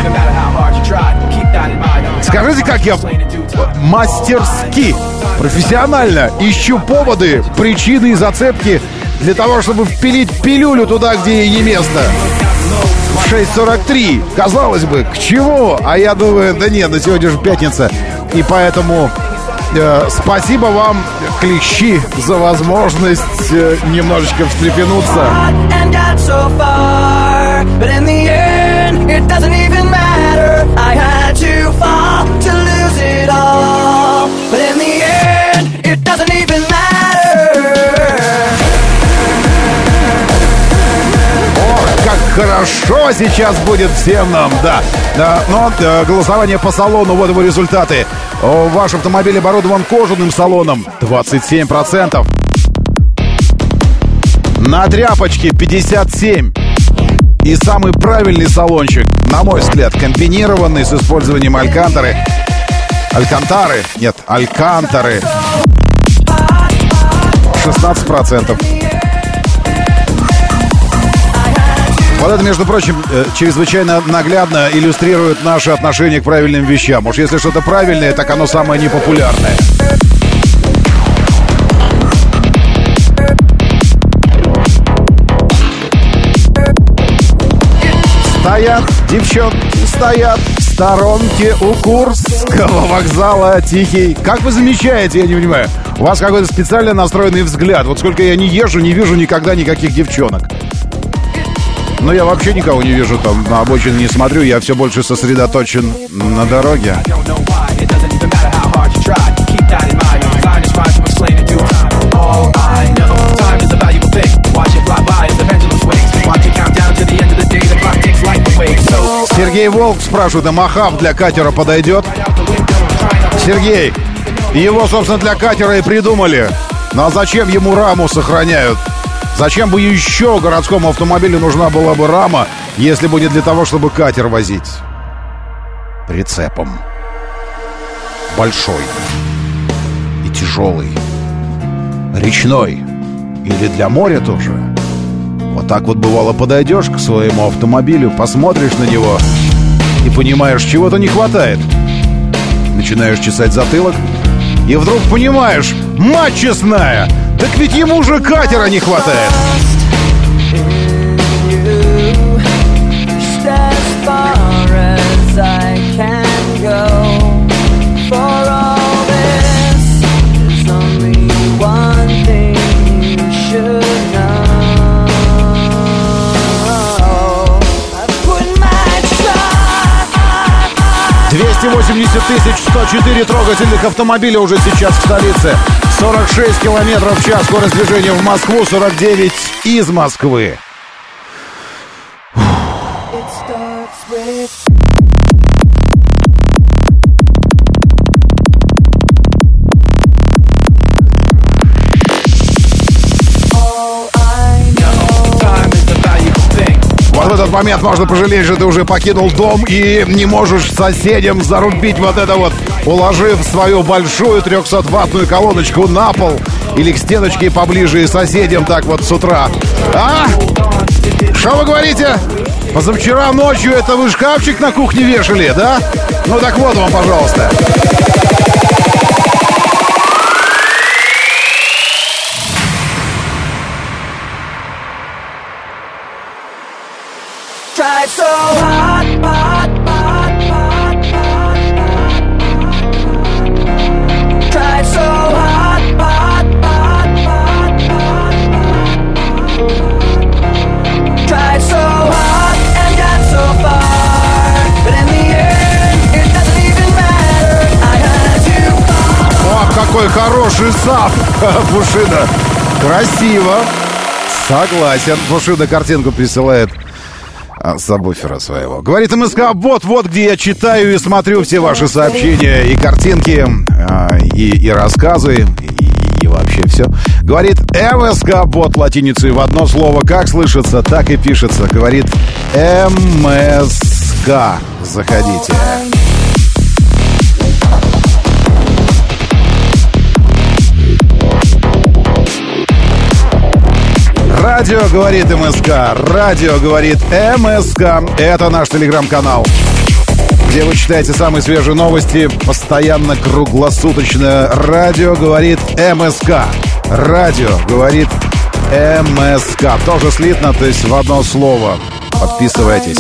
Скажите, как я мастерски, профессионально ищу поводы, причины и зацепки для того, чтобы впилить пилюлю туда, где ей не место. В шесть сорок три. Казалось бы, к чему? А я думаю, да нет, на сегодня же пятница. И поэтому... Э, спасибо вам, клещи, за возможность э, немножечко встрепенуться. Как хорошо сейчас будет всем нам, да. да но э, голосование по салону, вот его результаты. О, ваш автомобиль оборудован кожаным салоном, двадцать семь процентов. На тряпочке пятьдесят семь процентов. И самый правильный салончик, на мой взгляд, комбинированный с использованием алькантары. Алькантары? Нет, алькантары. шестнадцать процентов. Вот это, между прочим, чрезвычайно наглядно иллюстрирует наше отношение к правильным вещам. Уж если что-то правильное, так оно самое непопулярное. Стоят девчонки, стоят в сторонке у Курского вокзала Тихий. Как вы замечаете, я не понимаю, у вас какой-то специально настроенный взгляд. Вот сколько я не езжу, не вижу никогда никаких девчонок. Но я вообще никого не вижу, там на обочине не смотрю, я все больше сосредоточен на дороге. Сергей Волк спрашивает, а махав для катера подойдет? Сергей, его, собственно, для катера и придумали. Ну а зачем ему раму сохраняют? Зачем бы еще городскому автомобилю нужна была бы рама, если будет для того, чтобы катер возить? прицепом. Большой и тяжелый. Речной. Или для моря тоже. Вот так вот бывало подойдешь к своему автомобилю, посмотришь на него и понимаешь, чего-то не хватает. Начинаешь чесать затылок и вдруг понимаешь, мать честная, так ведь ему же катера не хватает. двести восемьдесят тысяч сто четыре трогательных автомобиля уже сейчас в столице. сорок шесть километров в час скорость движения в Москву, сорок девять из Москвы. Вот в этот момент можно пожалеть, что ты уже покинул дом и не можешь соседям зарубить вот это вот, уложив свою большую трехсотваттную колоночку на пол или к стеночке поближе и соседям так вот с утра. А? Что вы говорите? Позавчера ночью это вы шкафчик на кухне вешали, да? Ну так вот вам, пожалуйста. Tried so hard, hard, hard, hard, hard. Tried so hard, hard, hard, hard, hard. Tried so hard and got so far, but in the end it doesn't even matter. I had to fall. О, какой хороший сап, Пушина. Красиво. Согласен. Пушина картинку присылает сабвуфера своего. Говорит МСК-бот, вот где я читаю и смотрю все ваши сообщения и картинки, и, и рассказы, и, и вообще все. Говорит МСК-бот латиницей в одно слово. Как слышится, так и пишется. Говорит МСК. Заходите. Радио говорит МСК, радио говорит МСК. Это наш телеграм-канал, где вы читаете самые свежие новости постоянно, круглосуточно. Радио говорит МСК. Радио говорит МСК. Тоже слитно, то есть в одно слово. Подписывайтесь.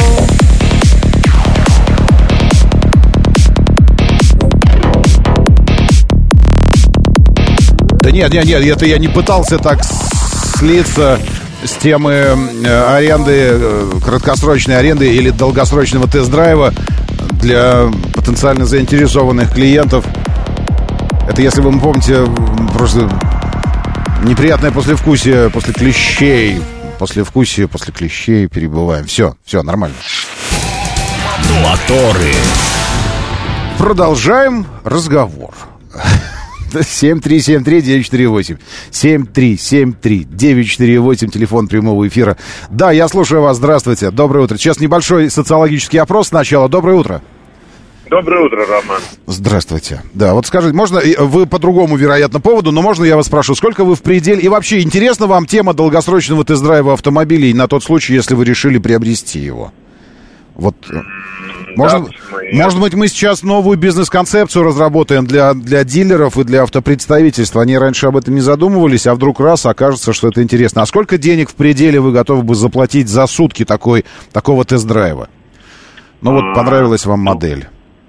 Да нет, нет, нет, это я не пытался так слиться с темы аренды, краткосрочной аренды или долгосрочного тест-драйва для потенциально заинтересованных клиентов. Это, если вы помните, просто неприятное послевкусие после клещей. Послевкусие после клещей перебываем. Все, все, нормально. Моторы. Продолжаем разговор. семь три семь три девять четыре восемь. семь три семь три девять четыре восемь, телефон прямого эфира. Да, я слушаю вас. Здравствуйте. Доброе утро. Сейчас небольшой социологический опрос сначала. Доброе утро. Доброе утро, Роман. Здравствуйте. Да, вот скажите, можно, вы по другому, вероятно, поводу, но можно я вас спрошу, сколько вы в пределе... И вообще, интересна вам тема долгосрочного тест-драйва автомобилей на тот случай, если вы решили приобрести его? Вот... Может, да, может быть, мы сейчас новую бизнес-концепцию разработаем для, для дилеров и для автопредставительства. Они раньше об этом не задумывались, а вдруг раз окажется, что это интересно. А сколько денег в пределе вы готовы бы заплатить за сутки такой, такого тест-драйва? Ну вот, понравилась вам модель.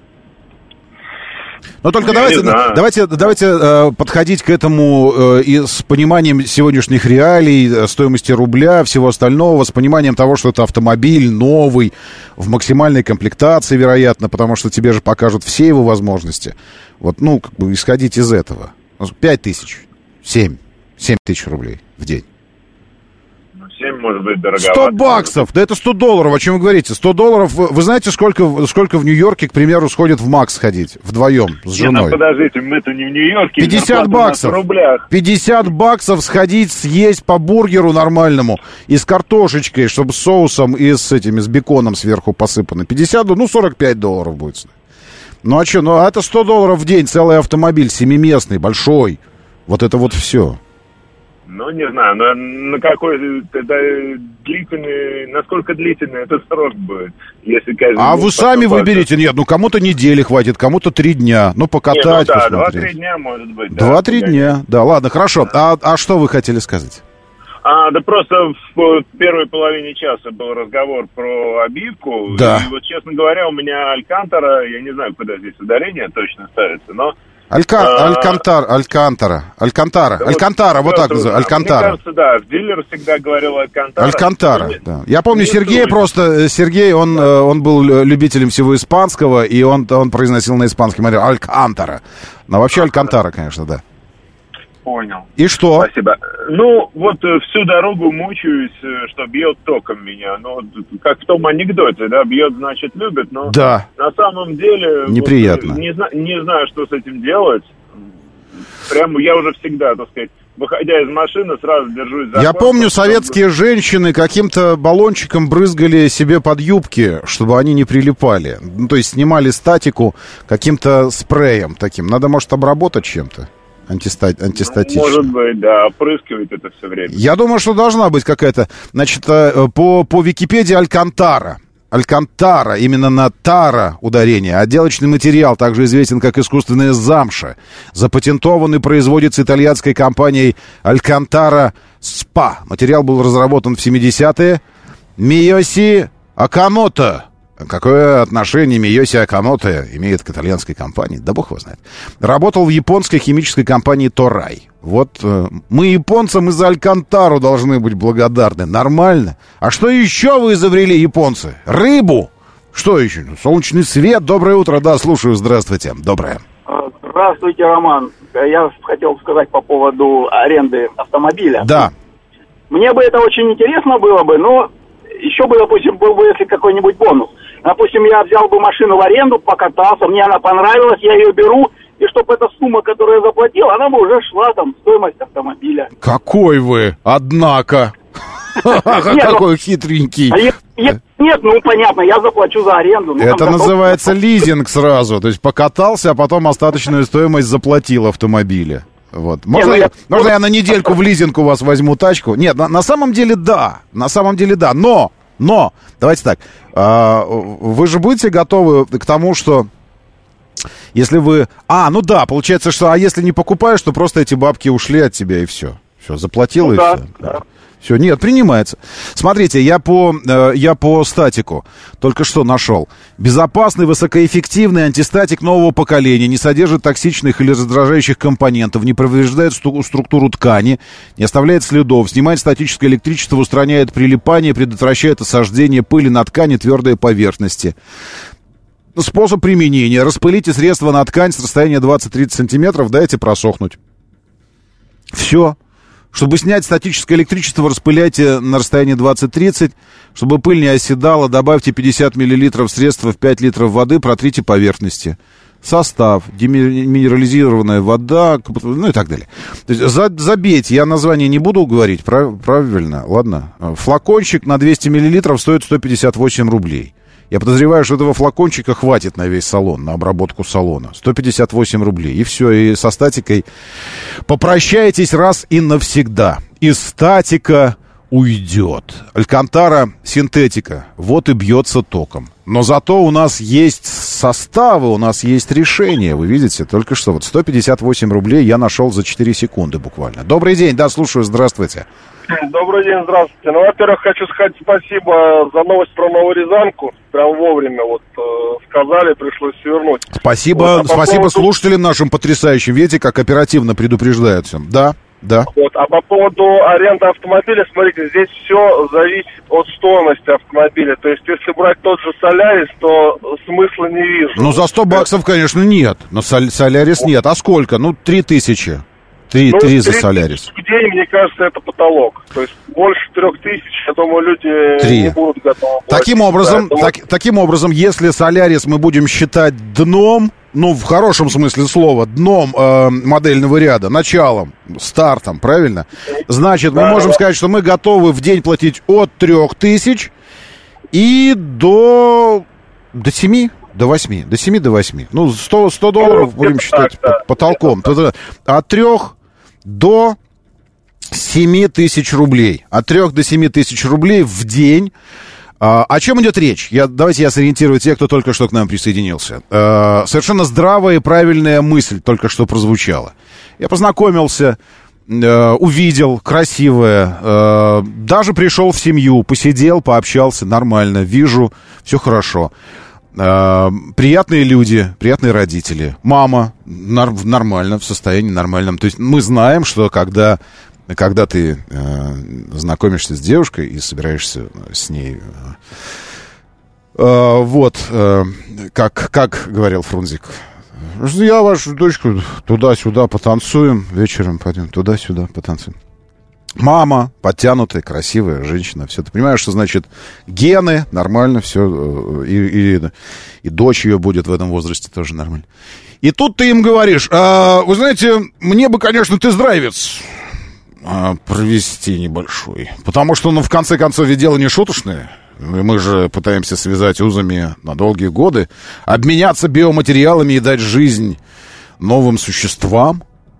Но только я давайте, давайте, давайте э, подходить к этому э, и с пониманием сегодняшних реалий, стоимости рубля, всего остального, с пониманием того, что это автомобиль новый, в максимальной комплектации, вероятно, потому что тебе же покажут все его возможности. Вот, ну, как бы исходить из этого. Пять тысяч, семь, семь тысяч рублей в день. семь, может быть, дороговато. сто баксов, да это сто долларов, о чем вы говорите? сто долларов, вы, вы знаете, сколько, сколько в Нью-Йорке, к примеру, сходит в Макс ходить вдвоем с женой? Нет, ну подождите, мы-то не в Нью-Йорке. пятьдесят баксов. В рублях. пятьдесят баксов сходить, съесть по бургеру нормальному и с картошечкой, чтобы с соусом и с этими, с беконом сверху посыпано. пятьдесят, ну сорок пять долларов будет. Ну а что, ну это сто долларов в день, целый автомобиль, семиместный, большой. Вот это вот все. Ну, не знаю, на, на какой тогда длительный, насколько длительный этот срок будет, если каждый. А вы сами выберите, нет, ну кому-то недели хватит, кому-то три дня, ну покатать, не, ну, да, посмотреть. два-три дня может быть. Два-три да, дня, да, ладно, хорошо. А, а что вы хотели сказать? А, да просто в первой половине часа был разговор про обивку. Да. И вот, честно говоря, у меня Алькантара, я не знаю, куда здесь ударение точно ставится, но... Алька... А... Алькантар, Алькантара, Алькантара, да, Алькантара, вот, вот так называется, Алькантара. Мне кажется, да, дилер всегда говорил Алькантара. Алькантара, да. Я помню, Сергей трудно. просто, Сергей, он, да. он был любителем всего испанского, и он, он произносил на испанском манере Алькантара. Но вообще Алькантара, конечно, да. Понял. И что? Спасибо. Ну, вот всю дорогу мучаюсь, что бьет током меня. Ну, как в том анекдоте, да, бьет, значит, любит, но да. на самом деле... Неприятно. Вот, не, не знаю, что с этим делать. Прямо я уже всегда, так сказать, выходя из машины, сразу держусь за... Я корпус, помню, советские чтобы... женщины каким-то баллончиком брызгали себе под юбки, чтобы они не прилипали. Ну, то есть снимали статику каким-то спреем таким. Надо, может, обработать чем-то. Антистат... антистатично. Ну, может быть, да, опрыскивает это все время. Я думаю, что должна быть какая-то... Значит, по, по Википедии Алькантара. Алькантара, именно на тара ударение. Отделочный материал, также известен как искусственная замша. Запатентован и производится итальянской компанией Алькантара Спа. Материал был разработан в семидесятые. Миоси Акамото. Какое отношение Миоси Акамото имеет к итальянской компании? Да бог его знает. Работал в японской химической компании Торай. Вот э, мы японцам из Алькантару должны быть благодарны. Нормально. А что еще вы изобрели, японцы? Рыбу? Что еще? Солнечный свет? Доброе утро. Да, слушаю. Здравствуйте. Доброе. Здравствуйте, Роман. Я хотел сказать по поводу аренды автомобиля. Да. Мне бы это очень интересно было бы, но еще бы, допустим, был бы, если какой-нибудь бонус. Допустим, я взял бы машину в аренду, покатался, мне она понравилась, я ее беру, и чтобы эта сумма, которую я заплатил, она бы уже шла там в стоимость автомобиля. Какой вы, однако. Какой хитренький. Нет, ну понятно, я заплачу за аренду. Это называется лизинг сразу. То есть покатался, а потом остаточную стоимость заплатил автомобиля. Вот. Можно, я, можно я на недельку в лизинг у вас возьму тачку? Нет, на, на самом деле да. На самом деле да. Но, но, давайте так. Э, вы же будете готовы к тому, что если вы... А, ну да, получается, что а если не покупаешь, то просто эти бабки ушли от тебя и все. Все, заплатил ну, и да, все. Да. Все, нет, принимается. Смотрите, я по, э, я по статику только что нашел. Безопасный, высокоэффективный антистатик нового поколения, не содержит токсичных или раздражающих компонентов, не повреждает сту- структуру ткани, не оставляет следов, снимает статическое электричество, устраняет прилипание, предотвращает осаждение пыли на ткани твердой поверхности. Способ применения. Распылите средство на ткань с расстояния двадцать-тридцать сантиметров, дайте просохнуть. Все. Чтобы снять статическое электричество, распыляйте на расстоянии двадцать-тридцать. Чтобы пыль не оседала, добавьте пятьдесят миллилитров средства в пять литров воды, протрите поверхности. Состав, деминерализированная вода, ну и так далее. То есть забейте, я название не буду говорить, прав, правильно, ладно. Флакончик на двести миллилитров стоит сто пятьдесят восемь рублей. Я подозреваю, что этого флакончика хватит на весь салон, на обработку салона. сто пятьдесят восемь рублей. И все, и со статикой попрощайтесь раз и навсегда. И статика уйдет. Алькантара синтетика. Вот и бьется током. Но зато у нас есть составы, у нас есть решения. Вы видите, только что вот сто пятьдесят восемь рублей я нашел за четыре секунды буквально. Добрый день, да, слушаю, здравствуйте. Добрый день, здравствуйте. Ну, во-первых, хочу сказать спасибо за новость про Новорязанку. Прям вовремя вот э, сказали, пришлось свернуть. Спасибо, вот, а спасибо поводу... слушателям нашим потрясающим. Видите, как оперативно предупреждают всем. Да, да. Вот, а по поводу аренды автомобиля, смотрите, здесь все зависит от стоимости автомобиля. То есть, если брать тот же Солярис, то смысла не вижу. Ну, за сто баксов, конечно, нет. Но Солярис нет. А сколько? Ну, три тысячи. Три, ну, три за Солярис. В день, мне кажется, это потолок. То есть больше трех тысяч, я думаю, люди три. не будут готовы платить. Таким образом, Поэтому... так, таким образом, если Солярис мы будем считать дном, ну, в хорошем смысле слова, дном э, модельного ряда, началом, стартом, правильно? Значит, мы да, можем да. сказать, что мы готовы в день платить от трех тысяч и до, до семи. До восьми, до семи, до восьми. Ну, сто, сто долларов ну, будем считать так, потолком. Да. От трех до семи тысяч рублей. От трех до семи тысяч рублей в день. А, о чем идет речь? Я, давайте я сориентирую тех, кто только что к нам присоединился. А, совершенно здравая и правильная мысль только что прозвучала. Я познакомился, а, увидел, красивое, а, даже пришел в семью, посидел, пообщался, нормально, вижу, все хорошо. Uh, приятные люди, приятные родители. Мама нар- нормально, в состоянии нормальном. То есть мы знаем, что когда, когда ты uh, знакомишься с девушкой и собираешься с ней... Uh, uh, вот, uh, как, как говорил Фрунзик, я вашу дочку туда-сюда потанцуем, вечером пойдем туда-сюда потанцуем. Мама, подтянутая, красивая женщина, все. Ты понимаешь, что значит гены, нормально, все, и, и, и дочь ее будет в этом возрасте тоже нормально. И тут ты им говоришь, а, вы знаете, мне бы, конечно, тест-драйвец а, провести небольшой, потому что, ну, в конце концов, ведь дело не шуточное. Мы же пытаемся связать узами на долгие годы, обменяться биоматериалами и дать жизнь новым существам,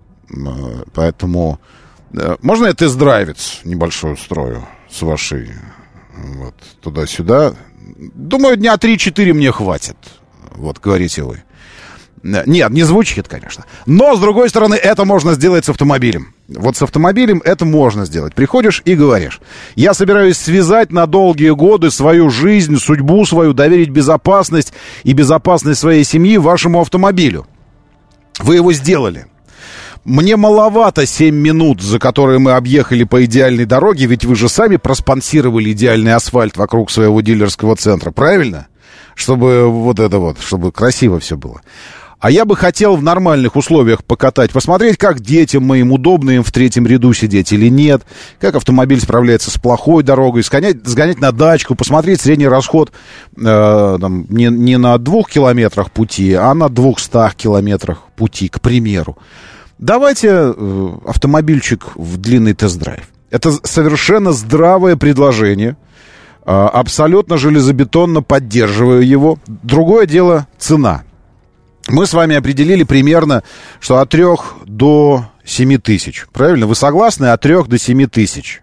поэтому... Можно я тест-драйвец небольшой устрою с вашей вот, туда-сюда? Думаю, дня три-четыре мне хватит. Вот, говорите вы. Нет, не звучит, конечно. Но, с другой стороны, это можно сделать с автомобилем. Вот с автомобилем это можно сделать. Приходишь и говоришь: я собираюсь связать на долгие годы свою жизнь, судьбу свою, доверить безопасность и безопасность своей семьи вашему автомобилю. Вы его сделали. Мне маловато семь минут, за которые мы объехали по идеальной дороге, ведь вы же сами проспонсировали идеальный асфальт вокруг своего дилерского центра, правильно? Чтобы вот это вот, чтобы красиво все было. А я бы хотел в нормальных условиях покатать, посмотреть, как детям моим удобно им в третьем ряду сидеть или нет, как автомобиль справляется с плохой дорогой, сгонять, сгонять на дачку, посмотреть средний расход э, там, не, не на двух километрах пути, а на двухстах километрах пути, к примеру. Давайте э, автомобильчик в длинный тест-драйв. Это совершенно здравое предложение. Э, абсолютно железобетонно поддерживаю его. Другое дело — цена. Мы с вами определили примерно, что от трех до семи тысяч. Правильно? Вы согласны? От трех до семи тысяч.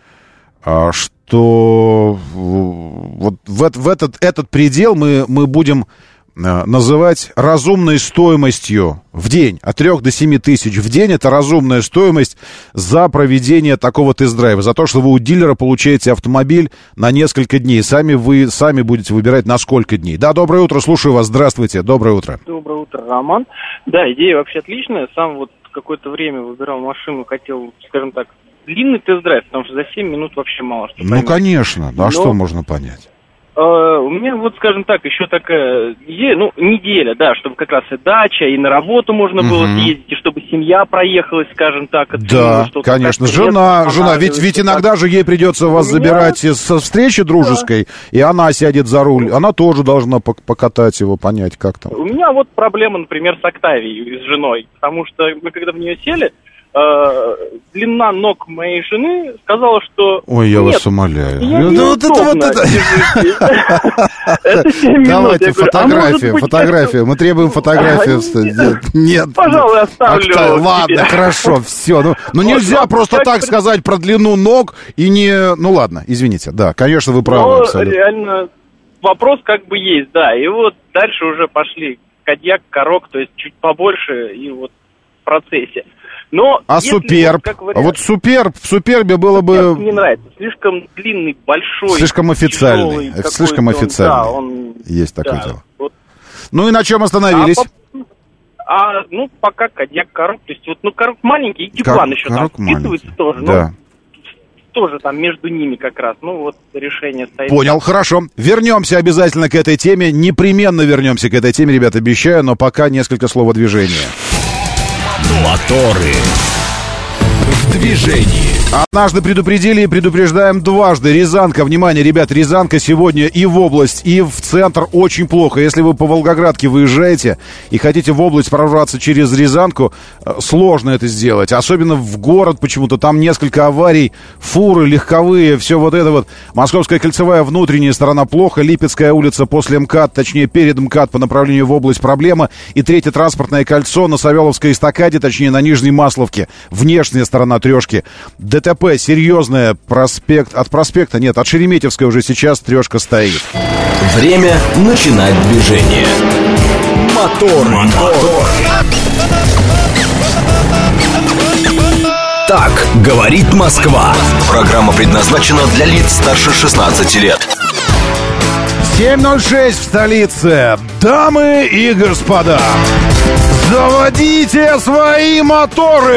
А, что вот в, в этот, этот предел мы, мы будем... называть разумной стоимостью в день. От трех до семи тысяч в день — это разумная стоимость за проведение такого тест-драйва. За то, что вы у дилера получаете автомобиль на несколько дней. Сами вы сами будете выбирать, на сколько дней. Да, доброе утро, слушаю вас. Здравствуйте, доброе утро. Доброе утро, Роман. Да, идея вообще отличная. Сам вот какое-то время выбирал машину, хотел, скажем так, длинный тест-драйв, потому что за семь минут вообще мало что понять. Ну, конечно. Да, Но... что можно понять? Uh, у меня, вот, скажем так, еще такая идея, ну, неделя, да, чтобы как раз и дача, и на работу можно uh-huh. было съездить, и чтобы семья проехалась, скажем так. Да, конечно, жена, жена, ведь, ведь иногда же ей придется вас меня... забирать со встречи дружеской, да. И она сядет за руль, она тоже должна покатать его, понять, как там. У меня вот проблема, например, с Октавией, с женой, потому что мы, когда в нее сели, Uh, длина ног моей жены сказала, что... Ой, я вас умоляю. Ну, вот это вот это... Давайте фотографию, фотографию. Мы требуем фотографию. Нет. Пожалуй, оставлю. Ладно, хорошо, все. Ну, нельзя просто так сказать про длину ног и не... Ну, ладно, извините. Да, конечно, вы правы абсолютно. Реально, вопрос как бы есть, да. И вот дальше уже пошли Кодиак, Корок, то есть чуть побольше, и вот в процессе. Но а суперб? Вот, вариант, а вот суперб, в супербе было бы... Мне нравится. Слишком длинный, большой. Слишком официальный. Это слишком официальный. Он, да, он, Есть такое да, дело. Вот. Ну и на чем остановились? А, а ну, пока Кодиак, Корок. То есть, вот, ну, Корок маленький, и Тигуан еще там вписывается тоже. Да. Ну, тоже там между ними как раз. Ну, вот решение стоит. Понял, хорошо. Вернемся обязательно к этой теме. Непременно вернемся к этой теме, ребята, обещаю. Но пока несколько слов о движении. Моторы. в движении. Однажды предупредили и предупреждаем дважды. Рязанка, внимание, ребят, Рязанка сегодня и в область, и в центр очень плохо. Если вы по Волгоградке выезжаете и хотите в область прорваться через Рязанку, сложно это сделать. Особенно в город почему-то. Там несколько аварий, фуры, легковые, все вот это вот. Московская кольцевая внутренняя сторона плохо. Липецкая улица после МКАД, точнее перед МКАД по направлению в область проблема. И третье транспортное кольцо на Савеловской эстакаде, точнее на Нижней Масловке. Внешняя сторона трешки. ДТП серьезное, проспект, от проспекта, нет, от Шереметьевской уже сейчас трешка стоит. Время начинать движение. Мотор, мотор. Так говорит Москва. Программа предназначена для лиц старше шестнадцати лет. семь ноль шесть в столице. Дамы и господа, заводите свои моторы!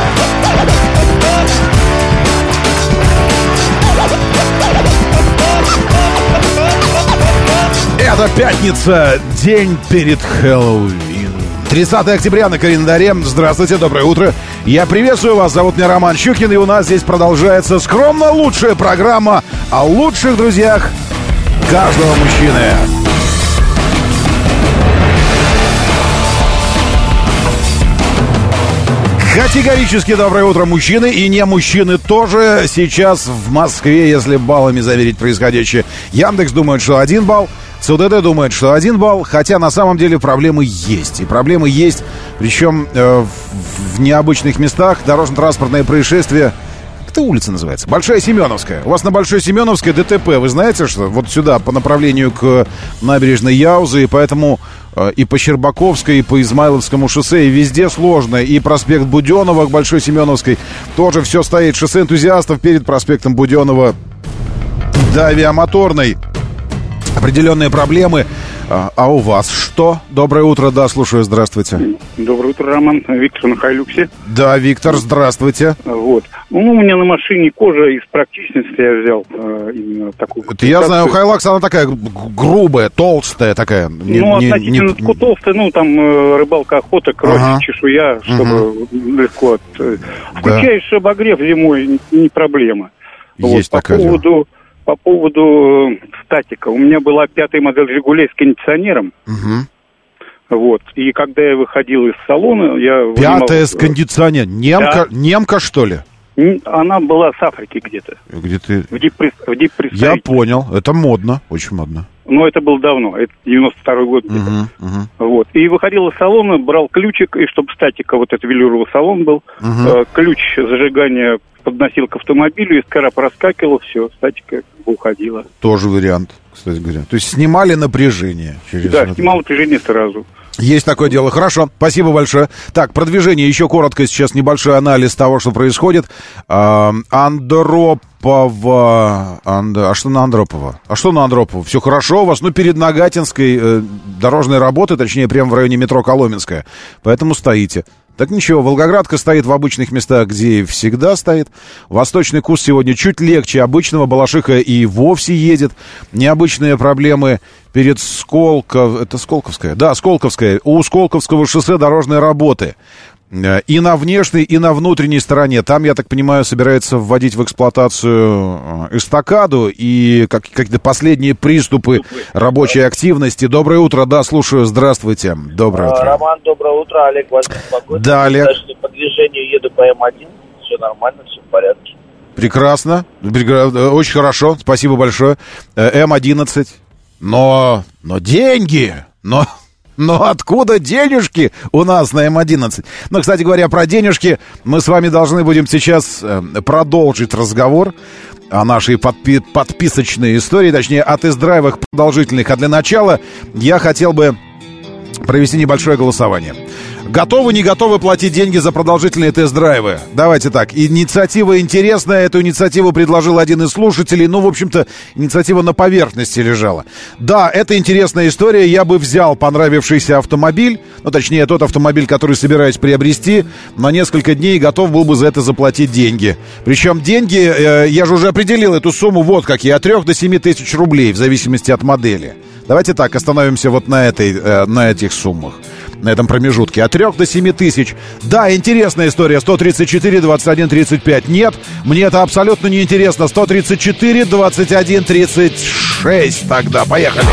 Это пятница, день перед Хэллоуин. тридцатое октября на календаре. Здравствуйте, доброе утро. Я приветствую вас, зовут меня Роман Щукин, и у нас здесь продолжается скромно лучшая программа о лучших друзьях каждого мужчины. Категорически доброе утро, мужчины, и не мужчины тоже. Сейчас в Москве, если баллами заверить происходящее, Яндекс думает, что один балл, ЦУДД думает, что один балл, хотя на самом деле проблемы есть. И проблемы есть, причем э, в, в необычных местах. Дорожно-транспортное происшествие. Как эта улица называется? Большая Семеновская. У вас на Большой Семеновской ДТП. Вы знаете, что вот сюда по направлению к набережной Яузы, и поэтому э, и по Щербаковской, и по Измайловскому шоссе, и везде сложно. И проспект Буденова к Большой Семеновской тоже все стоит. Шоссе энтузиастов перед проспектом Буденова до Авиамоторной. Определенные проблемы. А, а у вас что? Доброе утро, да, слушаю, здравствуйте. Доброе утро, Роман. Виктор на Хайлюксе. Да, Виктор, здравствуйте. Вот. Ну, у меня на машине кожа из практичности я взял э, именно такую. Это я знаю, у Хайлакса она такая грубая, толстая такая. Не, ну, не, относительно не... толстая, ну, там э, рыбалка, охота, кровь, ага. чешуя, чтобы угу. легко... От... Включаешь да. обогрев зимой, не проблема. Есть вот, такая. По поводу... По поводу э, статика. У меня была пятая модель «Жигулей» с кондиционером. Угу. Вот. И когда я выходил из салона, я... Пятая вынимал... с кондиционером. Немка, да. Немка, что ли? Она была с Африки где-то. Где ты... В диппрес... в диппрес... Я понял. Это модно. Очень модно. Но это было давно. Это девяносто второй год где-то. Угу, угу. Вот. И выходил из салона, брал ключик, и чтобы статика, вот этот велюровый салон был, угу. э, ключ зажигания подносил к автомобилю, искра проскакивала, все, статика уходила. Тоже вариант, кстати говоря. То есть снимали напряжение через... Да, снимал напряжение сразу. Есть такое дело. Хорошо, спасибо большое. Так, продвижение. Еще коротко сейчас небольшой анализ того, что происходит. А, Андропова... Анд... А что на Андропова? А что на Андропова? Все хорошо у вас? Ну, перед Нагатинской э, дорожной работы, точнее, прямо в районе метро Коломенская. Поэтому стоите. Так ничего, Волгоградка стоит в обычных местах, где и всегда стоит. Восточный Кус сегодня чуть легче обычного. Балашиха и вовсе едет. Необычные проблемы перед Сколково... Это Сколковская? Да, Сколковская. У Сколковского шоссе дорожные работы. И на внешней, и на внутренней стороне. Там, я так понимаю, собирается вводить в эксплуатацию эстакаду и как, какие-то последние приступы рабочей активности. Доброе утро, да, слушаю, здравствуйте. Доброе утро. Роман, доброе утро, Олег вас беспокоит. Да, Олег. По движению еду по Эм один, все нормально, все в порядке. Прекрасно, очень хорошо, спасибо большое. Эм одиннадцать, но, но деньги, но... Но откуда денежки у нас на Эм одиннадцать? Ну, кстати говоря, про денежки мы с вами должны будем сейчас э, продолжить разговор о нашей подпи- подписочной истории, точнее, о тест-драйвах продолжительных. А для начала я хотел бы провести небольшое голосование. Готовы, не готовы платить деньги за продолжительные тест-драйвы? Давайте так, инициатива интересная, эту инициативу предложил один из слушателей, ну, в общем-то, инициатива на поверхности лежала. Да, это интересная история, я бы взял понравившийся автомобиль, ну, точнее, тот автомобиль, который собираюсь приобрести, на несколько дней готов был бы за это заплатить деньги. Причем деньги, э, я же уже определил эту сумму, вот какие, от трех до семи тысяч рублей, в зависимости от модели. Давайте так, остановимся вот на, этой, э, на этих суммах. на этом промежутке. От трех до семи тысяч. Да, интересная история. сто тридцать четыре двадцать один тридцать пять. Нет, мне это абсолютно не интересно. сто тридцать четыре двадцать один тридцать шесть. Тогда поехали.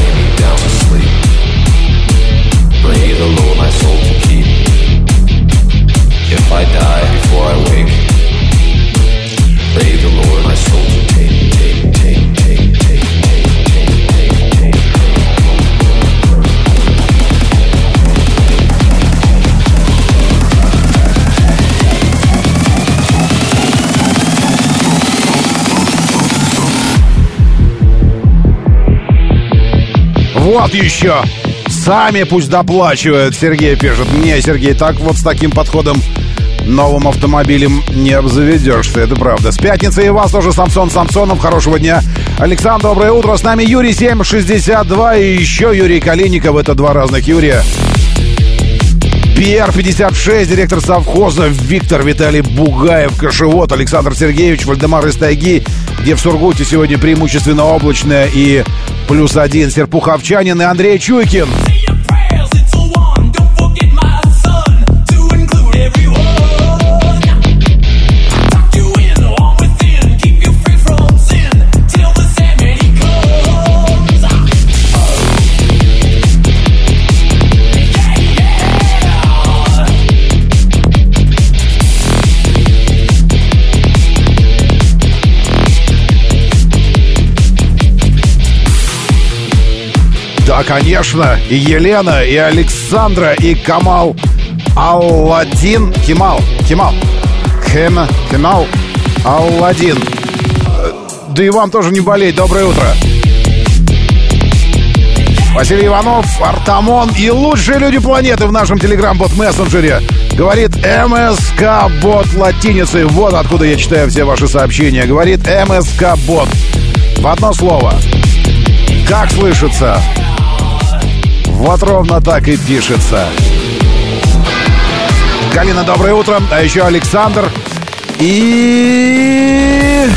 If I die before I wake, pray the Lord my soul to take, take, take, take, take, take, take, take. Вот еще! Сами пусть доплачивают, Сергей пишет. Не, Сергей, так вот с таким подходом новым автомобилем не обзаведешься, это правда. С пятницей и вас тоже, Самсон Самсонов. Хорошего дня. Александр, доброе утро. С нами Юрий семь шестьдесят два и еще Юрий Калиников. Это два разных Юрия. Пьер пятьдесят шесть, директор совхоза. Виктор Виталий Бугаев, Кошевод. Александр Сергеевич, Вальдемар из тайги, где в Сургуте сегодня преимущественно облачно и плюс один. Серпуховчанин и Андрей Чуйкин. Да, конечно, и Елена, и Александра, и Камал Алладин. Кемал, Кемал, Кем, Кемал Алладин. Да и вам тоже не болеть. Доброе утро. Василий Иванов, Артамон и лучшие люди планеты в нашем телеграм-бот-мессенджере. Говорит МСК-бот латиницей. Вот откуда я читаю все ваши сообщения. Говорит МСК-бот. В одно слово. Как слышится? Вот ровно так и пишется. Галина, доброе утро. А еще Александр и...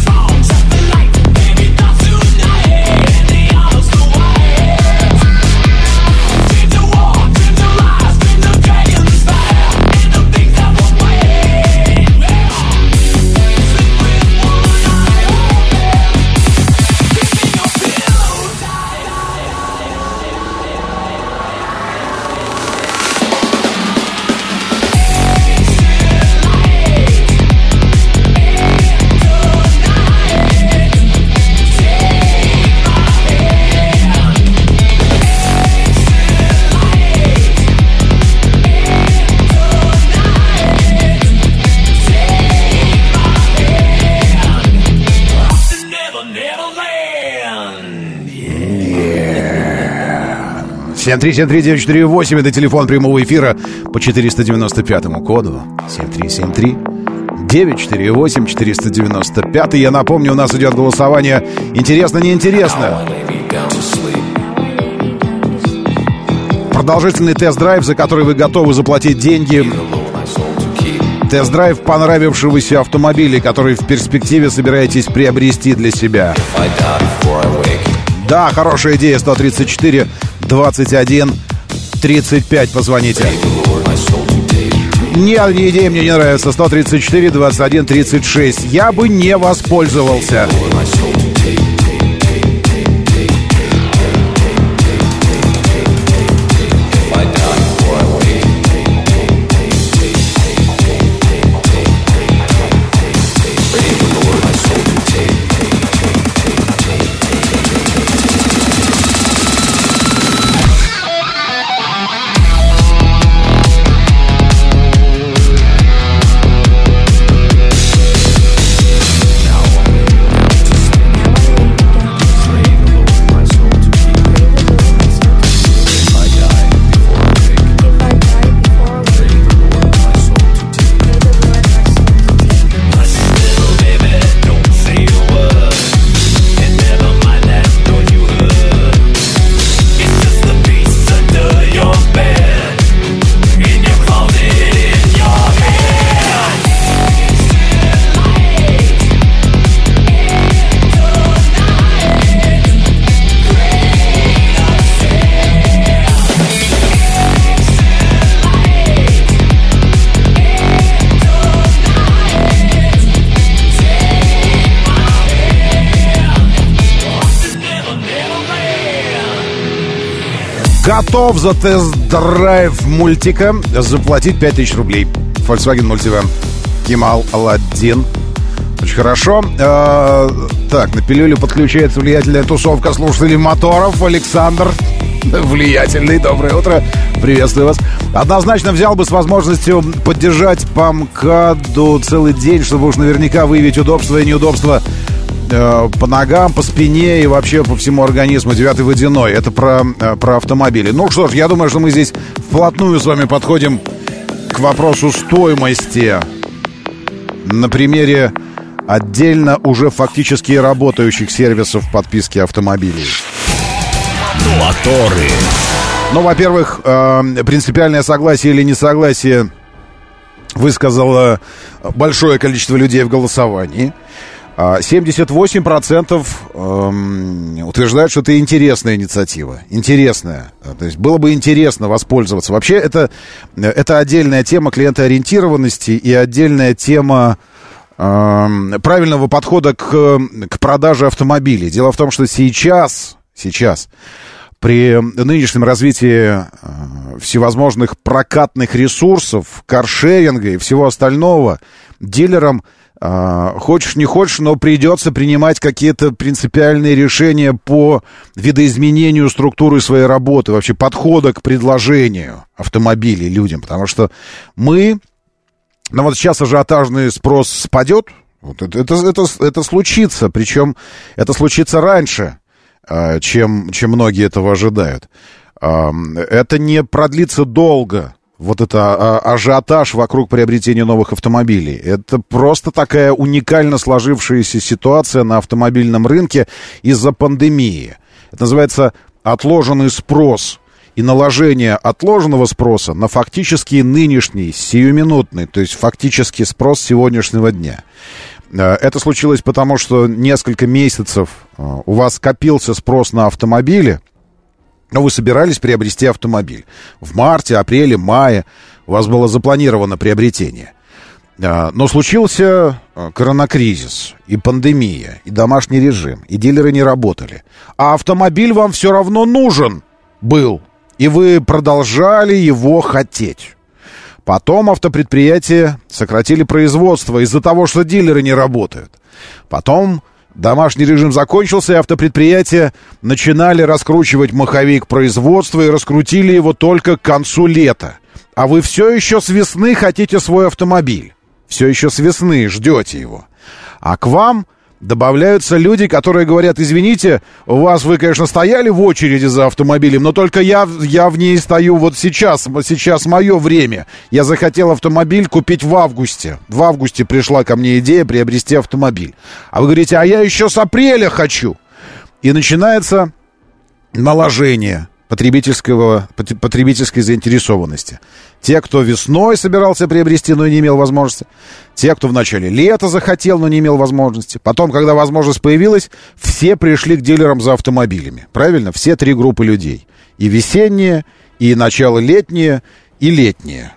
семь три семь три девять четыре восемь. Это телефон прямого эфира по четыреста девяносто пятому коду. семь три семь три девять четыре восемь четыреста девяносто пять. Я напомню, у нас идет голосование. Интересно, неинтересно. Продолжительный тест-драйв, за который вы готовы заплатить деньги. Тест-драйв понравившегося автомобиля, который в перспективе собираетесь приобрести для себя. Да, хорошая идея. Сто тридцать четыре двадцать один тридцать пять. Позвоните. Нет, идея мне не нравится. Сто тридцать четыре двадцать один тридцать шесть. Я бы не воспользовался. Готов за тест-драйв мультика заплатить пять тысяч рублей. Volkswagen Multivan. Кемал Аладдин. Очень хорошо. Э, так, на пилюлю подключается влиятельная тусовка слушателей моторов. Александр. Влиятельный. Доброе утро. Приветствую вас. Однозначно взял бы с возможностью поддержать по МКАДу целый день, чтобы уж наверняка выявить удобства и неудобства э, по ногам, по спине и вообще по всему организму. Девятый водяной. Это про, э, про автомобили. Ну что ж, я думаю, что мы здесь вплотную с вами подходим к вопросу стоимости на примере отдельно уже фактически работающих сервисов подписки автомобилей. Моторы. Ну, во-первых, э, принципиальное согласие или несогласие высказало большое количество людей в голосовании. семьдесят восемь процентов э, утверждают, что это интересная инициатива. Интересная. То есть было бы интересно воспользоваться. Вообще это, это отдельная тема клиентоориентированности и отдельная тема э, правильного подхода к, к продаже автомобилей. Дело в том, что сейчас, сейчас при нынешнем развитии э, всевозможных прокатных ресурсов, каршеринга и всего остального, дилерам Uh, хочешь не хочешь, но придется принимать какие-то принципиальные решения по видоизменению структуры своей работы, вообще подхода к предложению автомобилей людям, потому что мы, ну вот сейчас ажиотажный спрос спадет, вот это, это, это, это случится, причем это случится раньше, uh, чем, чем многие этого ожидают. Uh, это не продлится долго. Вот это ажиотаж вокруг приобретения новых автомобилей. Это просто такая уникально сложившаяся ситуация на автомобильном рынке из-за пандемии. Это называется отложенный спрос и наложение отложенного спроса на фактически нынешний, сиюминутный, то есть фактически спрос сегодняшнего дня. Это случилось потому, что несколько месяцев у вас копился спрос на автомобили, но вы собирались приобрести автомобиль. В марте, апреле, мае у вас было запланировано приобретение. Но случился коронакризис, и пандемия, и домашний режим, и дилеры не работали. А автомобиль вам все равно нужен был, и вы продолжали его хотеть. Потом автопредприятия сократили производство из-за того, что дилеры не работают. Потом домашний режим закончился, и автопредприятия начинали раскручивать маховик производства и раскрутили его только к концу лета. А вы все еще с весны хотите свой автомобиль. Все еще с весны ждете его. А к вам добавляются люди, которые говорят: извините, у вас вы, конечно, стояли в очереди за автомобилем, но только я, я в ней стою вот сейчас, сейчас мое время. Я захотел автомобиль купить в августе. В августе пришла ко мне идея приобрести автомобиль. А вы говорите: а я еще с апреля хочу. И начинается наложение потребительского, потребительской заинтересованности. Те, кто весной собирался приобрести, но не имел возможности. Те, кто в начале лета захотел, но не имел возможности. Потом, когда возможность появилась, все пришли к дилерам за автомобилями. Правильно? Все три группы людей. И весенние, и начало летние, и летние.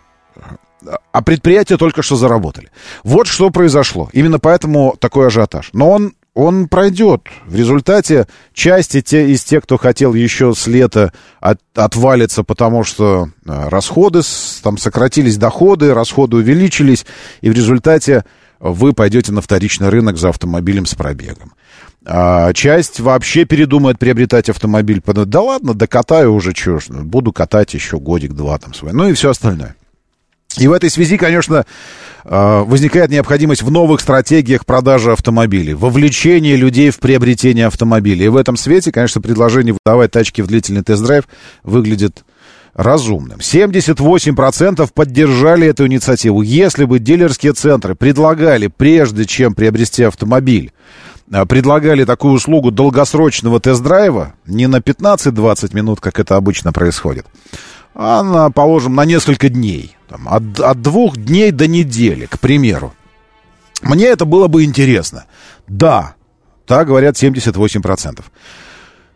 А предприятия только что заработали. Вот что произошло. Именно поэтому такой ажиотаж. Но он Он пройдет. В результате части те, из тех, кто хотел еще с лета, от, отвалится, потому что расходы, там сократились доходы, расходы увеличились, и в результате вы пойдете на вторичный рынок за автомобилем с пробегом. А часть вообще передумает приобретать автомобиль. Да ладно, докатаю уже, что ж, буду катать еще годик-два там свой. Ну и все остальное. И в этой связи, конечно, возникает необходимость в новых стратегиях продажи автомобилей, вовлечение людей в приобретение автомобилей. И в этом свете, конечно, предложение выдавать тачки в длительный тест-драйв выглядит разумным. семьдесят восемь процентов поддержали эту инициативу. Если бы дилерские центры предлагали, прежде чем приобрести автомобиль, предлагали такую услугу долгосрочного тест-драйва, не на пятнадцать-двадцать минут, как это обычно происходит, а, на, положим, на несколько дней. Там, от, от двух дней до недели, к примеру. Мне это было бы интересно. Да, так говорят семьдесят восемь процентов.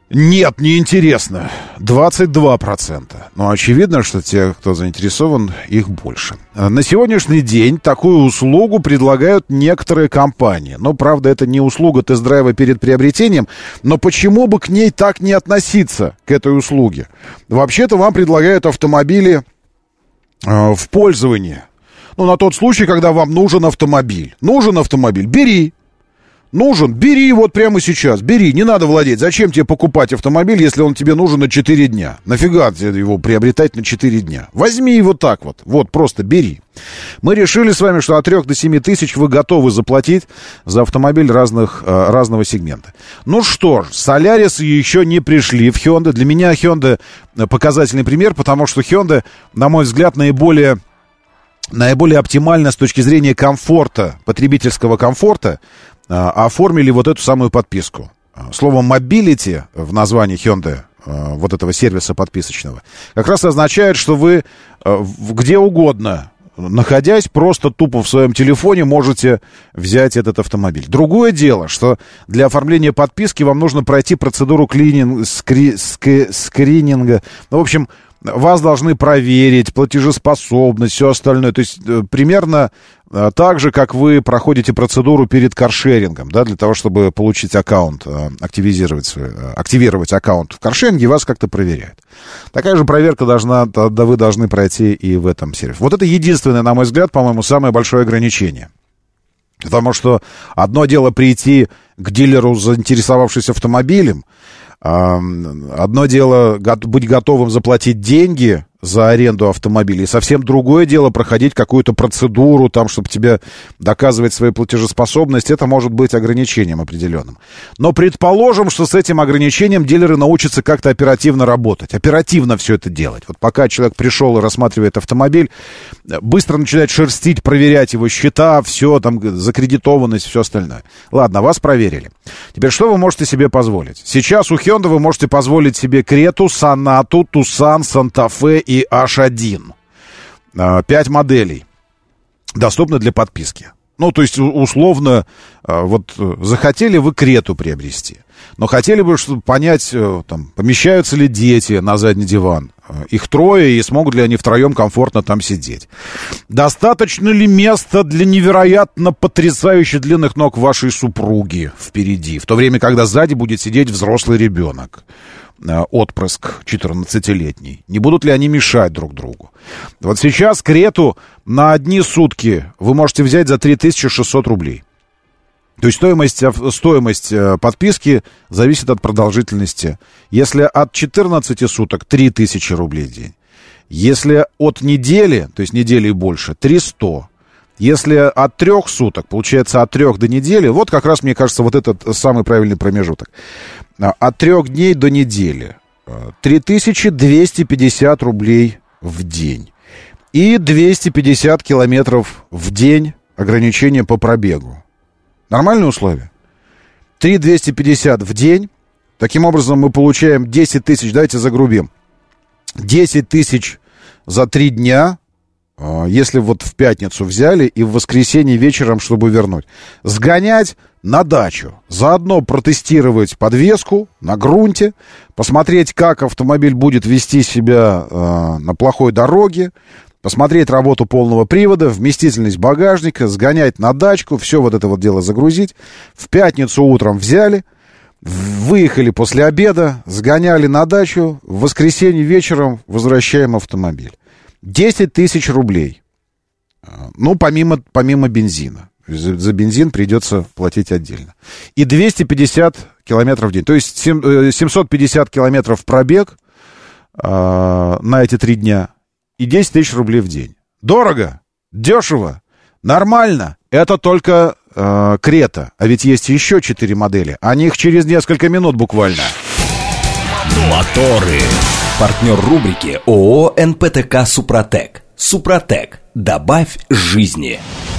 Нет, не интересно. двадцать два процента. Но очевидно, что те, кто заинтересован, их больше. На сегодняшний день такую услугу предлагают некоторые компании. Но, правда, это не услуга тест-драйва перед приобретением. Но почему бы к ней так не относиться, к этой услуге? Вообще-то вам предлагают автомобили э, в пользование. Ну, на тот случай, когда вам нужен автомобиль. Нужен автомобиль? Бери. Нужен? Бери вот прямо сейчас. Бери, не надо владеть. Зачем тебе покупать автомобиль, если он тебе нужен на четыре дня? Нафига тебе его приобретать на четыре дня? Возьми его так вот. Вот, просто бери. Мы решили с вами, что от трёх до семи тысяч вы готовы заплатить за автомобиль разных, разного сегмента. Ну что ж, Solaris еще не пришли в Hyundai. Для меня Hyundai показательный пример, потому что Hyundai, на мой взгляд, наиболее... наиболее оптимально с точки зрения комфорта, потребительского комфорта, оформили вот эту самую подписку. Слово «mobility» в названии Hyundai, вот этого сервиса подписочного, как раз означает, что вы где угодно, находясь просто тупо в своем телефоне, можете взять этот автомобиль. Другое дело, что для оформления подписки вам нужно пройти процедуру клининг, скри, скри, скрининга. Ну, в общем, вас должны проверить, платежеспособность, все остальное. То есть примерно так же, как вы проходите процедуру перед каршерингом, да, для того, чтобы получить аккаунт, активизировать, активировать аккаунт в каршеринге, вас как-то проверяют. Такая же проверка должна, да, вы должны пройти и в этом сервисе. Вот это единственное, на мой взгляд, по-моему, самое большое ограничение. Потому что одно дело прийти к дилеру, заинтересовавшись автомобилем, одно дело быть готовым заплатить деньги за аренду автомобиля, и совсем другое дело проходить какую-то процедуру, там, чтобы тебе доказывать свою платежеспособность. Это может быть ограничением определенным. Но предположим, что с этим ограничением дилеры научатся как-то оперативно работать, оперативно все это делать. Вот пока человек пришел и рассматривает автомобиль, быстро начинает шерстить, проверять его счета, все, там, закредитованность, все остальное. Ладно, вас проверили. Теперь что вы можете себе позволить? Сейчас у Hyundai вы можете позволить себе Крету, Сонату, Тусан, Санта-Фе и и эйч один. Пять моделей доступны для подписки. Ну, то есть, условно, вот захотели вы Крету приобрести, но хотели бы чтобы понять, там, помещаются ли дети на задний диван. Их трое, и смогут ли они втроем комфортно там сидеть. Достаточно ли места для невероятно потрясающе длинных ног вашей супруги впереди, в то время, когда сзади будет сидеть взрослый ребенок, отпрыск четырнадцатилетний. Не будут ли они мешать друг другу? Вот сейчас Крету на одни сутки вы можете взять за три тысячи шестьсот рублей. То есть стоимость, стоимость подписки зависит от продолжительности. Если от четырнадцати суток, три тысячи рублей в день. Если от недели, то есть недели и больше, триста. Если от трех суток, получается от трех до недели, вот как раз, мне кажется, вот этот самый правильный промежуток. От трех дней до недели три тысячи двести пятьдесят рублей в день. И двести пятьдесят километров в день ограничения по пробегу. Нормальные условия? три тысячи двести пятьдесят в день. Таким образом мы получаем десять тысяч, давайте загрубим. десять тысяч за три дня. Если вот в пятницу взяли и в воскресенье вечером, чтобы вернуть. Сгонять на дачу. Заодно протестировать подвеску на грунте. Посмотреть, как автомобиль будет вести себя э, на плохой дороге. Посмотреть работу полного привода, вместительность багажника. Сгонять на дачку. Все вот это вот дело загрузить. В пятницу утром взяли. Выехали после обеда. Сгоняли на дачу. В воскресенье вечером возвращаем автомобиль. десять тысяч рублей. Ну, помимо, помимо бензина. За, за бензин придется платить отдельно. И двести пятьдесят километров в день. То есть семьсот пятьдесят километров пробег э, на эти три дня. И десять тысяч рублей в день. Дорого, дешево, нормально. Это только э, Крета. А ведь есть еще четыре модели. О них через несколько минут буквально. Моторы. Партнер рубрики ООО эн пэ тэ ка «Супротек». «Супротек». Добавь жизни.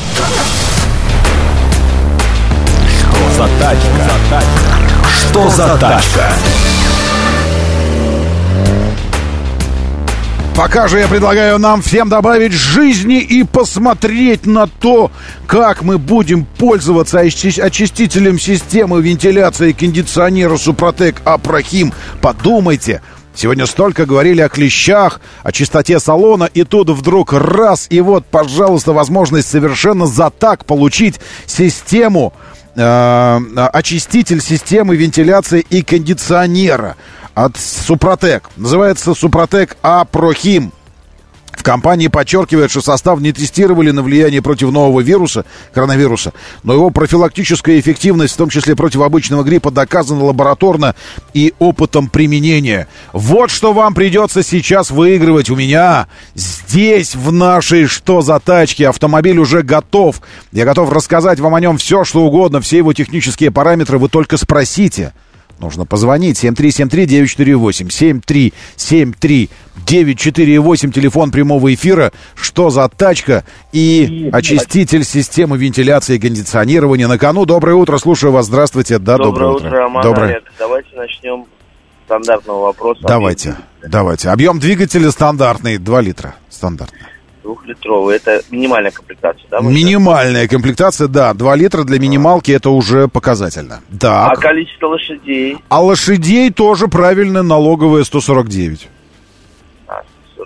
Что за тачка? Что за тачка? Пока же я предлагаю нам всем добавить жизни и посмотреть на то, как мы будем пользоваться очистителем системы вентиляции кондиционера Супротек Апрохим. Подумайте. Сегодня столько говорили о клещах, о чистоте салона, и тут вдруг раз, и вот, пожалуйста, возможность совершенно за так получить систему, э, очиститель системы вентиляции и кондиционера от Супротек. Называется Супротек Апрохим. В компании подчеркивают, что состав не тестировали на влияние против нового вируса, коронавируса, но его профилактическая эффективность, в том числе против обычного гриппа, доказана лабораторно и опытом применения. Вот что вам придется сейчас выигрывать у меня. Здесь, в нашей «Что за тачки», автомобиль уже готов. Я готов рассказать вам о нем все, что угодно, все его технические параметры, вы только спросите. Нужно позвонить семь три семь три девять четыре восемь, семь три семь три девять четыре восемь, телефон прямого эфира, что за тачка и очиститель системы вентиляции и кондиционирования на кону. Доброе утро, слушаю вас, здравствуйте. Да, доброе, доброе утро. Роман, доброе. Олег. Давайте начнем с стандартного вопроса. Давайте, давайте. Объем двигателя стандартный, два литра, стандартный. Двухлитровый, это минимальная комплектация, да? Минимальная комплектация, да, два литра для минималки, это уже показательно. Так. А количество лошадей? А лошадей тоже правильно, налоговая сто сорок девять. А,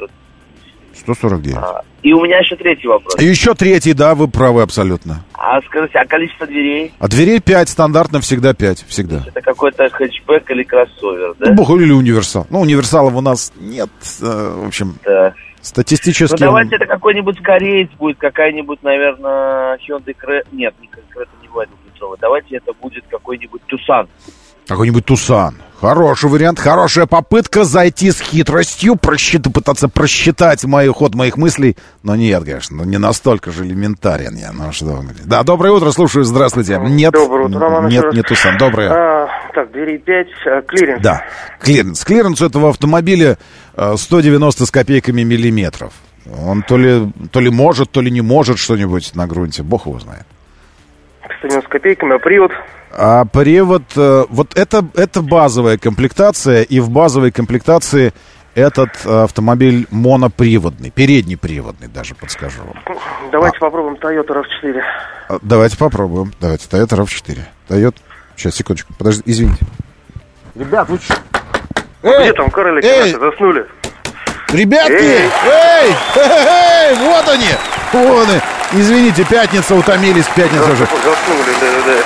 сто сорок девять. А, и у меня еще третий вопрос. И еще третий, да, вы правы абсолютно. А скажите, а количество дверей? А дверей пять, стандартно всегда пять, всегда. Это какой-то хэтчбэк или кроссовер, да? Ну, или универсал. Ну, универсалов у нас нет, в общем... Да. Статистически... Ну, давайте это какой-нибудь кореец будет, какая-нибудь, наверное, Hyundai Creta... Нет, Creta не бывает двухлитровая. Давайте это будет какой-нибудь Tucson. Какой-нибудь Tucson. Хороший вариант, хорошая попытка зайти с хитростью, просчитать, пытаться просчитать мой ход моих мыслей. Но нет, конечно, не настолько же элементарен я. Ну, что вы говорите. Да, доброе утро, слушаю, здравствуйте. Нет, доброе утро, Роман, нет, не Tucson, доброе. А, так, дверей пять, а, клиренс. Да, клиренс. Клиренс этого автомобиля сто девяносто с копейками миллиметров. Он то ли, то ли может, то ли не может что-нибудь на грунте, бог его знает. сто девяносто с копейками, а привод? А привод, вот это, это базовая комплектация, и в базовой комплектации этот автомобиль моноприводный, переднеприводный даже, подскажу вам. Давайте а. попробуем Toyota рав четыре. Давайте попробуем, давайте, Toyota рав четыре. Toyota, сейчас, секундочку, подожди, извините. Ребят, вы что? Эй, где там королики наши заснули? Ребятки! Эй! Эй! Эй! Вот они! Вон они! Извините, пятница, утомились, пятница уже. Заснули, да-да-да.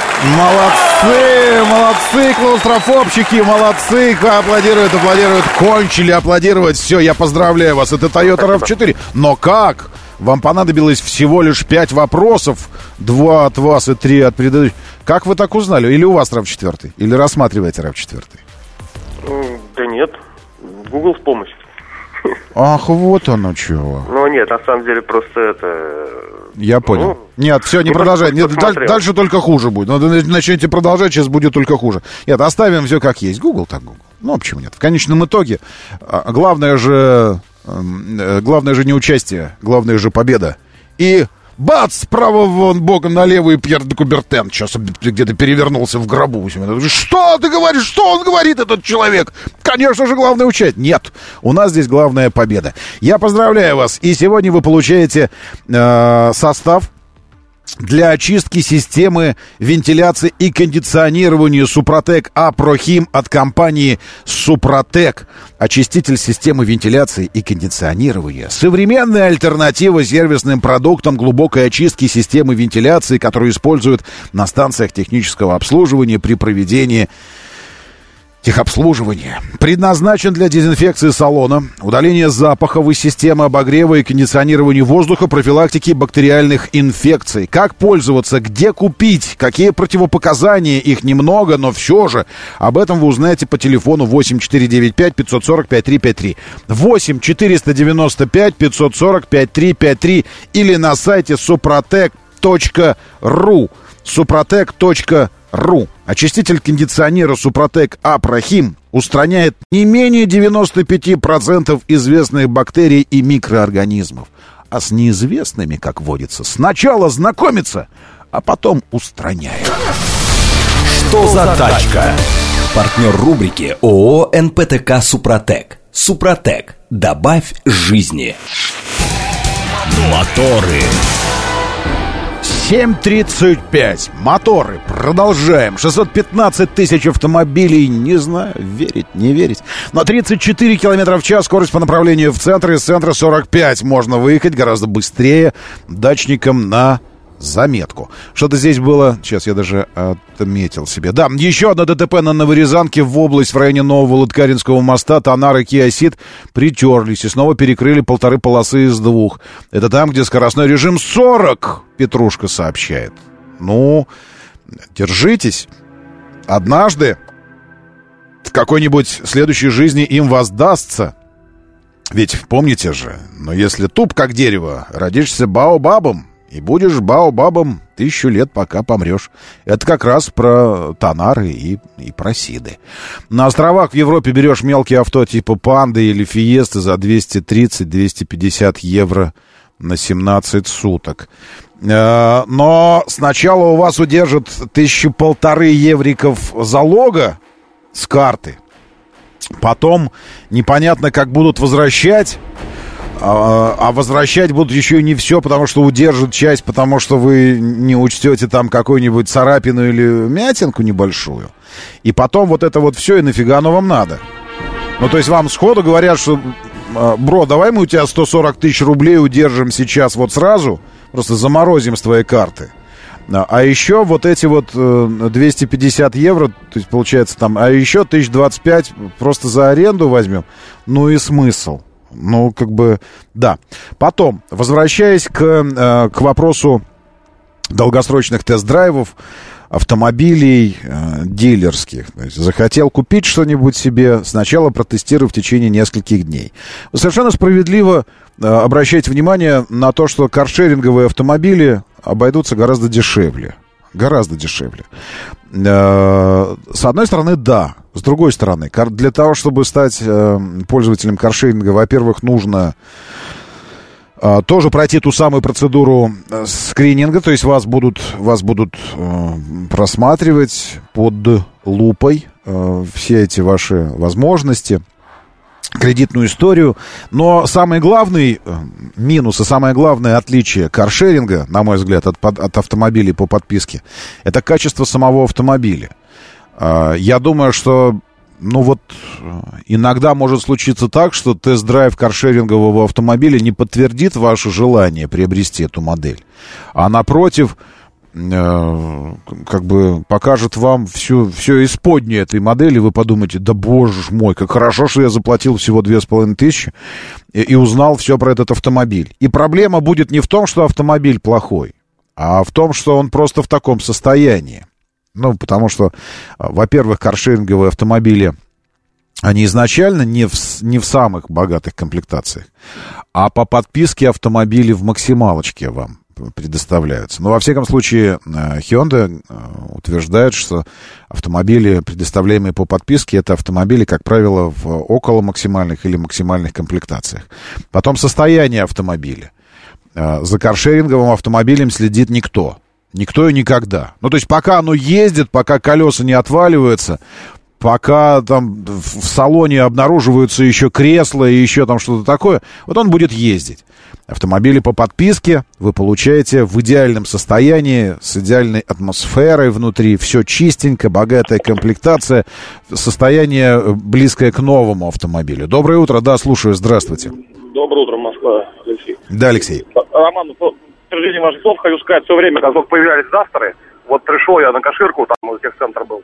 Молодцы, молодцы, клаустрофобчики, молодцы, аплодируют, аплодируют, кончили аплодировать, все, я поздравляю вас, это Toyota рав четыре, но как? Вам понадобилось всего лишь пять вопросов, два от вас и три от предыдущих. Как вы так узнали? Или у вас рав четыре? Или рассматриваете рав четыре? Да нет, Google в помощь. Ах, вот оно чего. Ну нет, на самом деле просто это... Я понял. Ну, нет, все, не ну, продолжай. Нет, дальше, дальше только хуже будет. Но начнете продолжать, сейчас будет только хуже. Нет, оставим все как есть. Google так Google. Ну, почему нет? В конечном итоге, главное же, главное же не участие, главное же победа. И бац, справа вон боком на левую Пьер де Кубертен. Сейчас где-то перевернулся в гробу. Что ты говоришь? Что он говорит, этот человек? Конечно же, главное участие. Нет, у нас здесь главная победа. Я поздравляю вас. И сегодня вы получаете э, состав для очистки системы вентиляции и кондиционирования Супротек Апрохим от компании Супротек. Очиститель системы вентиляции и кондиционирования. Современная альтернатива сервисным продуктам глубокой очистки системы вентиляции, которую используют на станциях технического обслуживания при проведении техобслуживания. Предназначен для дезинфекции салона, удаления запаховой системы обогрева и кондиционирования воздуха, профилактики бактериальных инфекций. Как пользоваться, где купить, какие противопоказания, их немного, но все же. Об этом вы узнаете по телефону восемь четыре девять пять пятьсот сорок пять три пять три. восемь четыреста девяносто пять пятьсот сорок пять три пять три или на сайте супротек точка ру. супротек точка ру. Очиститель кондиционера Супротек Апрохим устраняет не менее девяносто пять процентов известных бактерий и микроорганизмов. А с неизвестными, как водится, сначала знакомиться, а потом устраняет. Что за тачка? Партнер рубрики ООО эн пэ тэ ка «Супротек». Супротек. Добавь жизни. Моторы. семь тридцать пять. Моторы. Продолжаем. шестьсот пятнадцать тысяч автомобилей. Не знаю, верить, не верить. Но тридцать четыре километра в час. Скорость по направлению в центр. Из центра сорок пять. Можно выехать гораздо быстрее дачникам на заметку. Что-то здесь было. Сейчас я даже отметил себе. Да, еще одно ДТП на Новорязанке в область в районе Нового Лыткаринского моста. Тонар и Kia Ceed притерлись и снова перекрыли полторы полосы из двух. Это там, где скоростной режим сорок, Петрушка сообщает. Ну, держитесь. Однажды в какой-нибудь следующей жизни им воздастся. Ведь помните же, но если туп как дерево, родишься баобабом. И будешь баобабом тысячу лет, пока помрешь. Это как раз про Тонары и, и про Сиды. На островах в Европе берешь мелкие авто типа Панды или Фиесты за двести тридцать - двести пятьдесят евро на семнадцать суток. Но сначала у вас удержат тысячу полторы евриков залога с карты. Потом непонятно, как будут возвращать. А, а возвращать будут еще и не все, потому что удержат часть, потому что вы не учтете там какую-нибудь царапину или мятинку небольшую. И потом вот это вот все, и нафига оно вам надо? Ну, то есть вам сходу говорят, что, бро, давай мы у тебя сто сорок тысяч рублей удержим сейчас вот сразу, просто заморозим с твоей карты. А еще вот эти вот двести пятьдесят евро, то есть получается там, а еще тысяча двадцать пять просто за аренду возьмем. Ну и смысл? Ну, как бы, да. Потом, возвращаясь к, э, к вопросу долгосрочных тест-драйвов, автомобилей э, дилерских. То есть, захотел купить что-нибудь себе, сначала протестируй в течение нескольких дней. Вы совершенно справедливо э, обращайте внимание на то, что каршеринговые автомобили обойдутся гораздо дешевле. Гораздо дешевле. Э, с одной стороны, да. С другой стороны, для того, чтобы стать э, пользователем каршеринга, во-первых, нужно э, тоже пройти ту самую процедуру э, скрининга, то есть вас будут, вас будут э, просматривать под лупой э, все эти ваши возможности, кредитную историю. Но самый главный э, минус и самое главное отличие каршеринга, на мой взгляд, от, от автомобилей по подписке, это качество самого автомобиля. Я думаю, что, ну вот, иногда может случиться так, что тест-драйв каршерингового автомобиля не подтвердит ваше желание приобрести эту модель, а напротив, э, как бы покажет вам всю, все исподнее этой модели, вы подумаете, да боже мой, как хорошо, что я заплатил всего две с половиной тысячи и, и узнал все про этот автомобиль. И проблема будет не в том, что автомобиль плохой, а в том, что он просто в таком состоянии. Ну, потому что, во-первых, каршеринговые автомобили, они изначально не в, не в самых богатых комплектациях, а по подписке автомобили в максималочке вам предоставляются. Но, во всяком случае, Hyundai утверждает, что автомобили, предоставляемые по подписке, это автомобили, как правило, в около максимальных или максимальных комплектациях. Потом состояние автомобиля. За каршеринговым автомобилем следит никто. Никто и никогда. Ну, то есть, пока оно ездит, пока колеса не отваливаются, пока там в салоне обнаруживаются еще кресла и еще там что-то такое, вот он будет ездить. Автомобили по подписке вы получаете в идеальном состоянии, с идеальной атмосферой внутри, все чистенько, богатая комплектация, состояние близкое к новому автомобилю. Доброе утро, да, слушаю, здравствуйте. Доброе утро, Москва, Алексей. Да, Алексей. Роман, в подтверждение ваших слов хочу сказать, все время, как только появлялись Дастеры, вот пришел я на Каширку, там у техцентр был,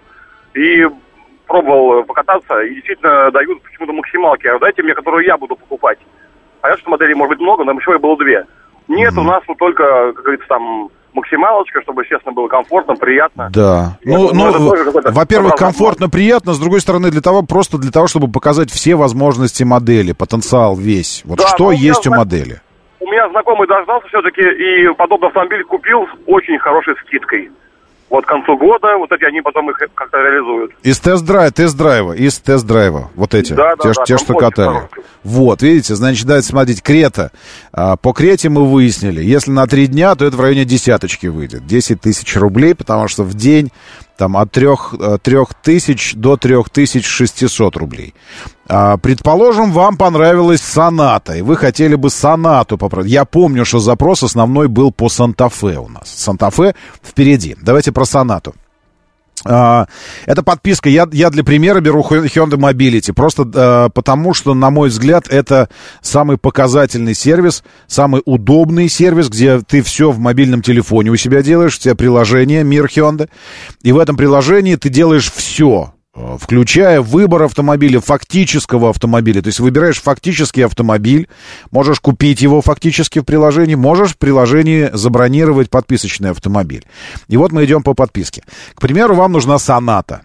и пробовал покататься, и действительно дают почему-то максималки. А дайте мне, которую я буду покупать. Понятно, что моделей может быть много, но еще и было две. Нет, mm-hmm. у нас вот только, как говорится, там максималочка, чтобы, естественно, было комфортно, приятно. Да. Ну, ну, во-первых, комфортно, приятно, с другой стороны, для того, просто для того, чтобы показать все возможности модели, потенциал весь. Вот да, что есть у зна... модели. У меня знакомый дождался все-таки и подобный автомобиль купил с очень хорошей скидкой. Вот к концу года, вот эти они потом их как-то реализуют. Из тест-драйва, тест-драйва, из тест-драйва, вот эти, да, те, да, да, те что катали. Хороший. Вот, видите, значит, давайте смотреть, Крета. А, по Крете мы выяснили, если на три дня, то это в районе десяточки выйдет, десять тысяч рублей, потому что в день там от трех тысяч до трех тысяч шестисот рублей. А, предположим, вам понравилась Соната, и вы хотели бы Сонату попробовать. Я помню, что запрос основной был по Санта-Фе у нас. Санта-Фе впереди. Давайте про Сонату. А, это подписка. Я, я для примера беру Hyundai Mobility. Просто а, потому, что, на мой взгляд, это самый показательный сервис, самый удобный сервис, где ты все в мобильном телефоне у себя делаешь. У тебя приложение «Мир Hyundai». И в этом приложении ты делаешь все, включая выбор автомобиля, фактического автомобиля. То есть выбираешь фактический автомобиль, можешь купить его фактически в приложении, можешь в приложении забронировать подписочный автомобиль. И вот мы идем по подписке. К примеру, вам нужна Соната.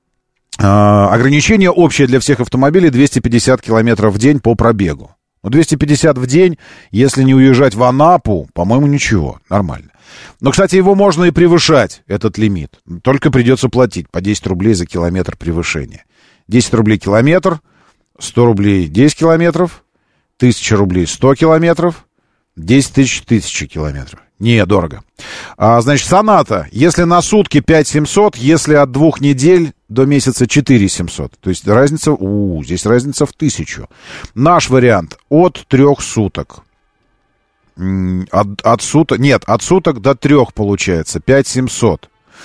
Э, ограничение общее для всех автомобилей двести пятьдесят километров в день по пробегу. Ну, двести пятьдесят в день, если не уезжать в Анапу, по-моему, ничего, нормально. Но, кстати, его можно и превышать, этот лимит. Только придется платить по десять рублей за километр превышения. десять рублей километр, сто рублей десять километров, тысяча рублей сто километров, десять тысяч тысяча километров. Не, дорого. А, значит, Соната, если на сутки пять семьсот, если от двух недель до месяца четыре семьсот. То есть разница, у, здесь разница в тысячу. Наш вариант от трех суток. От, от суток, нет, от суток до трех получается, пять семьсот.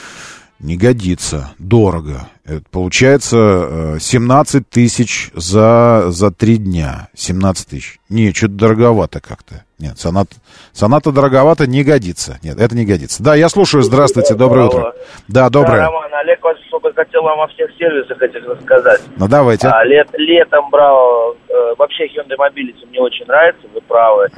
Не годится, дорого. Это получается семнадцать тысяч за, за три дня. семнадцать тысяч. Не, что-то дороговато как-то. Нет, соната, соната дороговато, не годится. Нет, это не годится. Да, я слушаю, здравствуйте, доброе утро. Да, доброе. Да, Роман, Олег вас только хотел вам о всех сервисах этих рассказать. Ну, давайте. А, лет, летом брал, э, вообще Hyundai Mobility мне очень нравится, вы правы.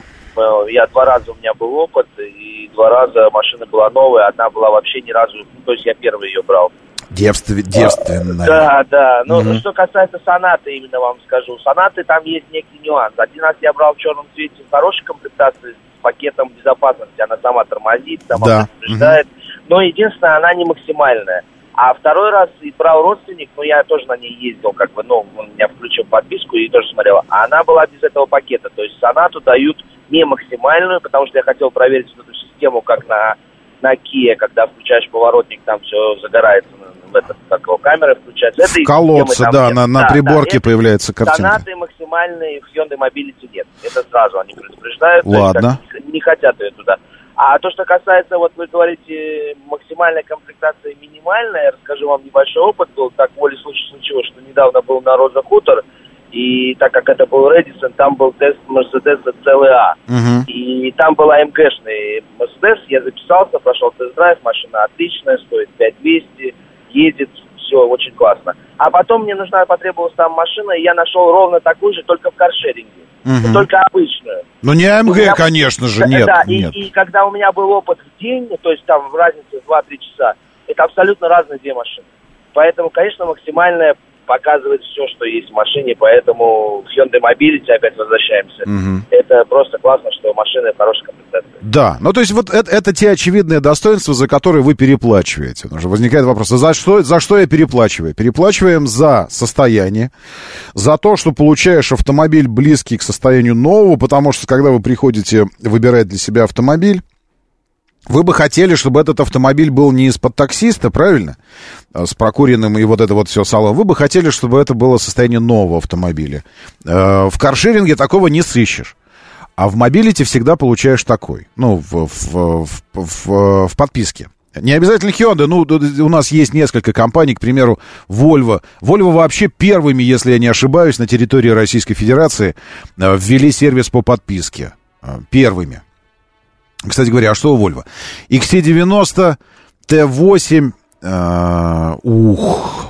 Я два раза, у меня был опыт, и два раза машина была новая, одна была вообще ни разу, ну, то есть я первый ее брал. Девствен, девственная. Да, да, но Угу. что касается Сонаты, именно вам скажу, Сонаты там есть некий нюанс. Один раз я брал в черном цвете в хорошей комплектации с пакетом безопасности, она сама тормозит, сама Да. предупреждает, но единственное, она не максимальная. А второй раз и брал родственник, но я тоже на ней ездил, как бы, ну, он меня включил в подписку и тоже смотрел. А она была без этого пакета, то есть Сонату дают не максимальную, потому что я хотел проверить эту систему, как на, на Kia, когда включаешь поворотник, там все загорается, в этот, как его, камеры включаются. В колодце, да, нет. на, на да, приборке да, появляется картинка. Сонаты максимальные в Hyundai Mobility нет. Это сразу они предупреждают. Ладно. То есть, не хотят ее туда. А то, что касается, вот вы говорите, максимальная комплектация и минимальная, я расскажу вам небольшой опыт был. Так, волей случая случилось, что недавно был на Роза Хутор, и так как это был Редисон, там был тест Мерседеса си эл а. Угу. И там был АМГшный Мерседес, я записался, прошел тест-драйв, машина отличная, стоит пять тысяч двести, едет, все очень классно. А потом мне нужна, потребовалась там машина, и я нашел ровно такую же, только в каршеринге. Угу. Только обычную. Ну, не АМГ, меня... конечно же, да, нет. Да, нет. И, и когда у меня был опыт в день, то есть там в разнице два-три часа, это абсолютно разные две машины. Поэтому, конечно, максимальная показывает все, что есть в машине, поэтому в Hyundai Mobility, опять возвращаемся, Угу. это просто классно, что машина в хорошей комплектации. Да, ну то есть вот это, это те очевидные достоинства, за которые вы переплачиваете. Потому что возникает вопрос, а за что, за что я переплачиваю? Переплачиваем за состояние, за то, что получаешь автомобиль близкий к состоянию нового, потому что когда вы приходите выбирать для себя автомобиль, вы бы хотели, чтобы этот автомобиль был не из-под таксиста, правильно? С прокуренным и вот это вот все салон. Вы бы хотели, чтобы это было состояние нового автомобиля. В каршеринге такого не сыщешь. А в мобилити всегда получаешь такой. Ну, в, в, в, в, в подписке. Не обязательно Hyundai. Ну, у нас есть несколько компаний, к примеру, Volvo. Volvo вообще первыми, если я не ошибаюсь, на территории Российской Федерации ввели сервис по подписке. Первыми. Кстати говоря, а что у Volvo? икс си девяносто, Т восемь, э, ух,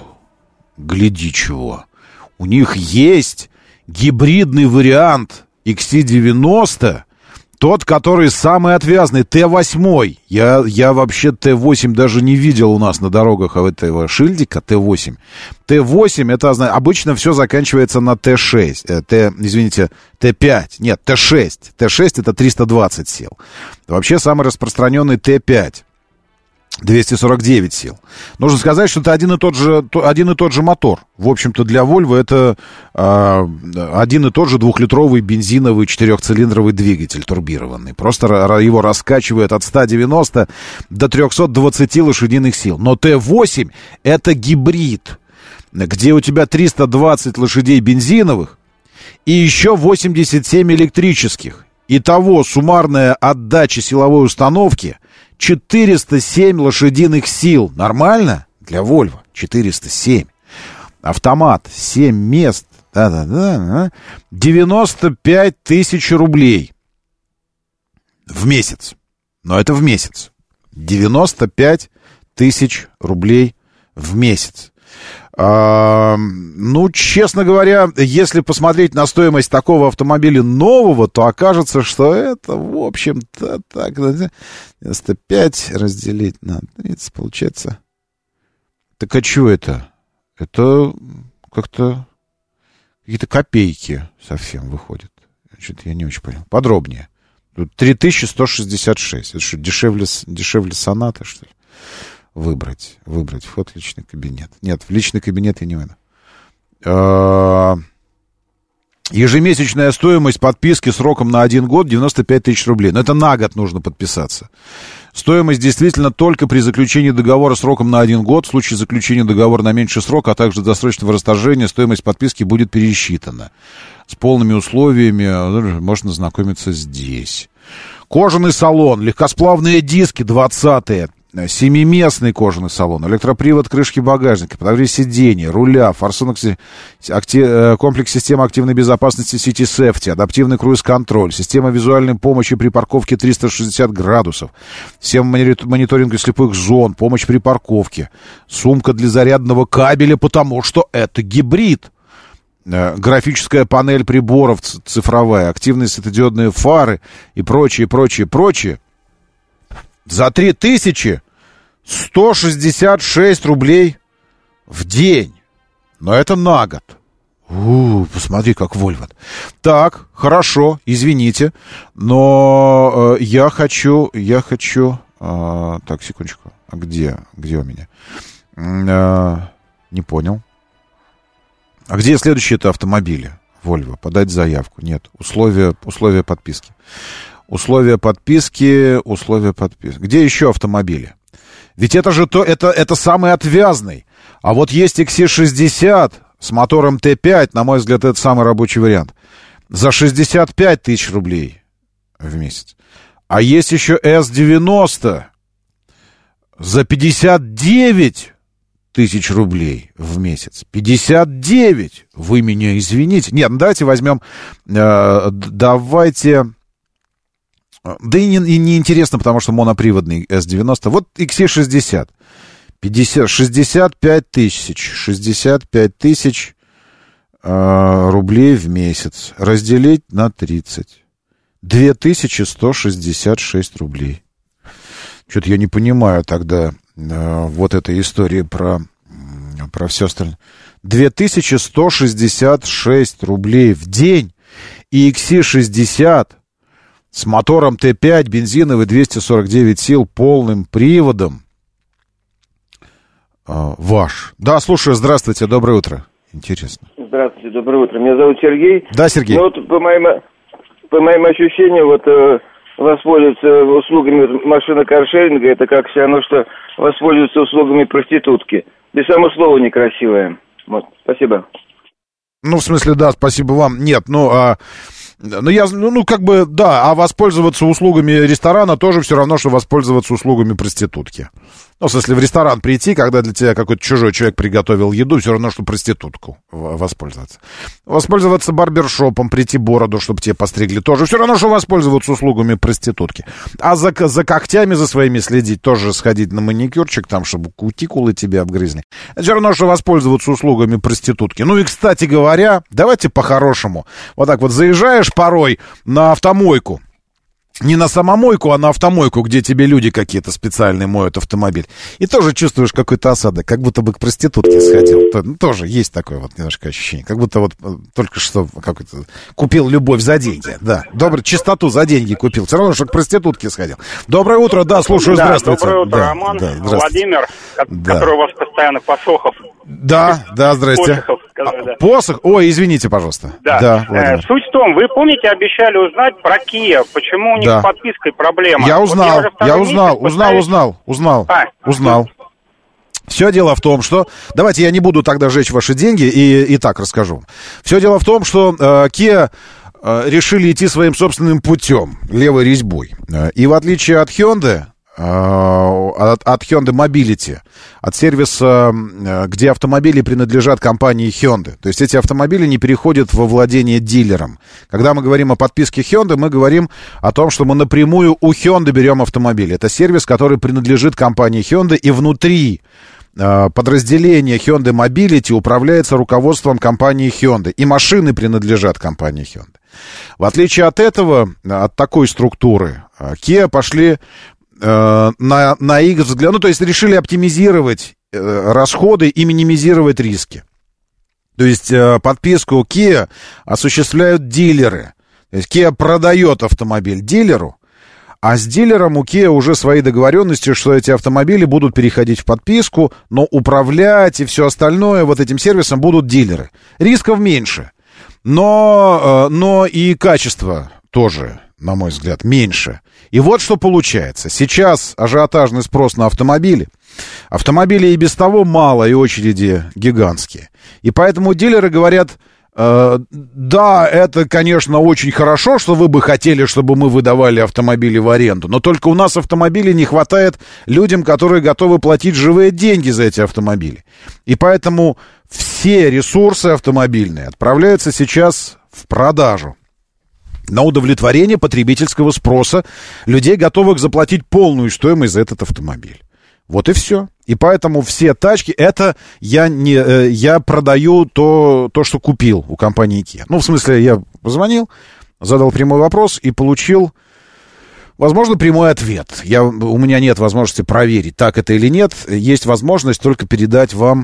гляди чего. У них есть гибридный вариант икс си девяносто, тот, который самый отвязный, Т восемь. Я, я вообще Т восемь даже не видел у нас на дорогах этого шильдика, Т восемь. Т восемь, это обычно все заканчивается на Т шесть, э, Т, извините, Т пять, нет, Т шесть. Т шесть это триста двадцать сил. Вообще самый распространенный Т пять. двести сорок девять сил. Нужно сказать, что это один и тот же, один и тот же мотор. В общем-то, для Volvo это э, один и тот же двухлитровый бензиновый четырехцилиндровый двигатель турбированный. Просто его раскачивают от ста девяноста до трехсот двадцати лошадиных сил. Но Т восемь это гибрид. где у тебя триста двадцать лошадей бензиновых и еще восемьдесят семь электрических. Итого суммарная отдача силовой установки четыреста семь лошадиных сил. Нормально? Для Volvo четыреста семь. Автомат семь мест. Да-да-да. девяносто пять тысяч рублей в месяц. Но это в месяц. девяносто пять тысяч рублей в месяц. А, ну, честно говоря, если посмотреть на стоимость такого автомобиля нового, то окажется, что это, в общем-то, так, девяносто пять разделить на тридцать, получается. Так а что это? Это как-то какие-то копейки совсем выходят. Что-то я не очень понял. Подробнее. Тут три тысячи сто шестьдесят шесть. Это что, дешевле, дешевле Соната, что ли? Выбрать. Выбрать вход в личный кабинет. Нет, в личный кабинет я не выйду. Ежемесячная стоимость подписки сроком на один год девяносто пять тысяч рублей. Но это на год нужно подписаться. Стоимость действительно только при заключении договора сроком на один год. В случае заключения договора на меньший срок, а также досрочного расторжения, стоимость подписки будет пересчитана. С полными условиями можно знакомиться здесь. Кожаный салон, легкосплавные диски двадцатые. Семиместный кожаный салон, электропривод крышки багажника, подогрев сидений, руля, форсунок, акти... комплекс системы активной безопасности City Safety, адаптивный круиз-контроль, система визуальной помощи при парковке триста шестьдесят градусов, система мониторинга слепых зон, помощь при парковке, сумка для зарядного кабеля, потому что это гибрид. Графическая панель приборов цифровая, активные светодиодные фары и прочее, прочее, прочее. За три тысячи сто шестьдесят шесть рублей в день. Но это на год. У, посмотри, как Volvo. Так, хорошо, извините. Но э, я хочу, я хочу... Э, так, секундочку. А где? Где у меня? Э, не понял. А где следующие-то автомобили? Volvo. Подать заявку. Нет. Условия, условия подписки. Условия подписки, условия подписки. Где еще автомобили? Ведь это же то, это, это самый отвязный. А вот есть икс си шестьдесят с мотором Т пять, на мой взгляд, это самый рабочий вариант. За шестьдесят пять тысяч рублей в месяц. А есть еще эс девяносто за пятьдесят девять тысяч рублей в месяц. пятьдесят девять. Вы меня извините. Нет, ну давайте возьмем... Э, давайте... Да и не, и не интересно, потому что моноприводный эс девяносто. Вот икс си шестьдесят. пятьдесят, шестьдесят пять тысяч. шестьдесят пять тысяч э, рублей в месяц. Разделить на тридцать. две тысячи сто шестьдесят шесть рублей. Что-то я не понимаю тогда э, вот этой истории про, про все остальное. две тысячи сто шестьдесят шесть рублей в день. И икс си шестьдесят с мотором Т пять, бензиновый, двести сорок девять сил, полным приводом. А, ваш. Да, слушаю, здравствуйте, доброе утро. Интересно. Здравствуйте, доброе утро. Меня зовут Сергей. Да, Сергей. Ну, вот по моим, по моим ощущениям, вот э, воспользоваться услугами машины каршеринга, это как все равно, что воспользоваться услугами проститутки. И само слово некрасивое. Вот, спасибо. Ну, в смысле, да, спасибо вам. Нет, ну, а... Ну, я, ну, ну, как бы, да, а воспользоваться услугами ресторана тоже все равно, что воспользоваться услугами проститутки. Ну, в смысле, в ресторан прийти, когда для тебя какой-то чужой человек приготовил еду, все равно, что проститутку воспользоваться. Воспользоваться барбершопом, прийти бороду, чтобы тебе постригли, тоже все равно, что воспользоваться услугами проститутки. А за, за когтями за своими следить, тоже сходить на маникюрчик, там, чтобы кутикулы тебе обгрызли. Все равно, что воспользоваться услугами проститутки. Ну и, кстати говоря, давайте по-хорошему. Вот так вот заезжаешь порой на автомойку. Не на самомойку, а на автомойку, где тебе люди какие-то специальные моют автомобиль. И тоже чувствуешь какой-то осадок, как будто бы к проститутке сходил. Ну, тоже есть такое вот немножко ощущение. Как будто вот только что какой-то купил любовь за деньги. Да, добрый, чистоту за деньги купил. Все равно, что к проститутке сходил. Доброе утро, да, слушаю, да, здравствуйте. Доброе утро, да, Роман, да, Владимир, да. Который у вас постоянно Посохов. Да, да, здрасте. Посохов, сказали, да. Посох? Ой, извините, пожалуйста. Да, да э, суть в том, вы помните, обещали узнать про Kia, почему у них да. с подпиской проблема? Я узнал, вот я, я узнал, узнал, пытаюсь... узнал, узнал, а, узнал. Все дело в том, что... Давайте я не буду тогда жечь ваши деньги и, и так расскажу. Все дело в том, что э, Kia э, решили идти своим собственным путем, левой резьбой. И в отличие от Hyundai, э, от, от Hyundai Mobility, от сервиса, э, где автомобили принадлежат компании Hyundai. То есть эти автомобили не переходят во владение дилером. Когда мы говорим о подписке Hyundai, мы говорим о том, что мы напрямую у Hyundai берем автомобиль. Это сервис, который принадлежит компании Hyundai, и внутри подразделение Hyundai Mobility управляется руководством компании Hyundai, и машины принадлежат компании Hyundai. В отличие от этого, от такой структуры, Kia пошли э, на, на их взгляд, ну, то есть решили оптимизировать э, расходы и минимизировать риски. То есть э, подписку Kia осуществляют дилеры. То есть Kia продает автомобиль дилеру, а с дилером у Kia уже свои договоренности, что эти автомобили будут переходить в подписку, но управлять и все остальное вот этим сервисом будут дилеры. Рисков меньше, но, но и качество тоже, на мой взгляд, меньше. И вот что получается. Сейчас ажиотажный спрос на автомобили. Автомобилей и без того мало, и очереди гигантские. И поэтому дилеры говорят... Да, это, конечно, очень хорошо, что вы бы хотели, чтобы мы выдавали автомобили в аренду, но только у нас автомобилей не хватает людям, которые готовы платить живые деньги за эти автомобили. И поэтому все ресурсы автомобильные отправляются сейчас в продажу на удовлетворение потребительского спроса людей, готовых заплатить полную стоимость за этот автомобиль. Вот и все. И поэтому все тачки, это я, не, я продаю то, то, что купил у компании Kia. Ну, в смысле, я позвонил, задал прямой вопрос и получил, возможно, прямой ответ. Я, у меня нет возможности проверить, так это или нет. Есть возможность только передать вам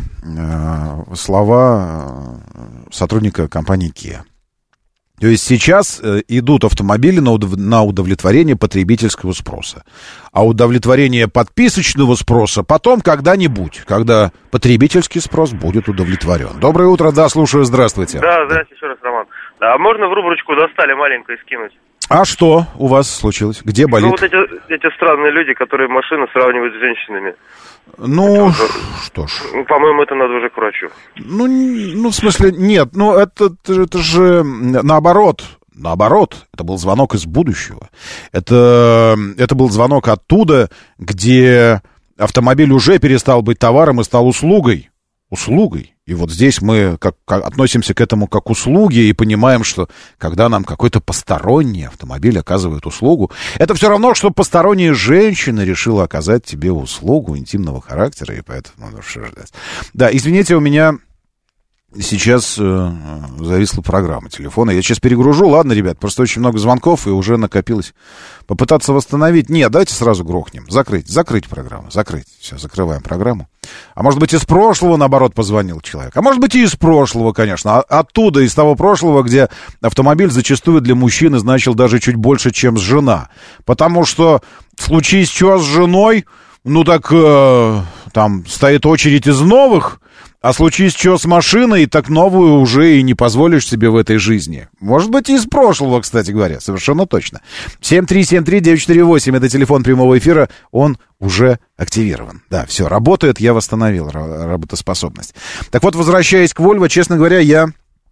э, слова сотрудника компании Kia. То есть сейчас э, идут автомобили на, удов... на удовлетворение потребительского спроса. А удовлетворение подписочного спроса потом когда-нибудь, когда потребительский спрос будет удовлетворен. Доброе утро, да, слушаю, здравствуйте. Да, здравствуйте еще раз, Роман. А можно в рубричку «Достали» маленькое скинуть? А что у вас случилось? Где болит? Ну, вот эти, эти странные люди, которые машины сравнивают с женщинами. Ну, это, что ж. По-моему, это надо уже к врачу. Ну, ну в смысле, нет, ну, это, это же наоборот. Наоборот, это был звонок из будущего. Это, это был звонок оттуда, где автомобиль уже перестал быть товаром и стал услугой. Услугой. И вот здесь мы как, как, относимся к этому как к услуге и понимаем, что когда нам какой-то посторонний автомобиль оказывает услугу, это все равно, что посторонняя женщина решила оказать тебе услугу интимного характера, и поэтому надо что ждать. Да, извините, у меня сейчас э, зависла программа телефона. Я сейчас перегружу. Ладно, ребят, просто очень много звонков, и уже накопилось. Попытаться восстановить. Нет, давайте сразу грохнем. Закрыть, закрыть программу, закрыть. Все, закрываем программу. А может быть, из прошлого, наоборот, позвонил человек. А может быть, и из прошлого, конечно. А оттуда, из того прошлого, где автомобиль зачастую для мужчины значил даже чуть больше, чем с жена. Потому что в случае чего с женой, ну так э, там стоит очередь из новых, а случись что с машиной, так новую уже и не позволишь себе в этой жизни. Может быть, и из прошлого, кстати говоря, совершенно точно. семь три семь три девять четыре восемь, это телефон прямого эфира, он уже активирован. Да, все, работает, я восстановил работоспособность. Так вот, возвращаясь к Volvo, честно говоря, я...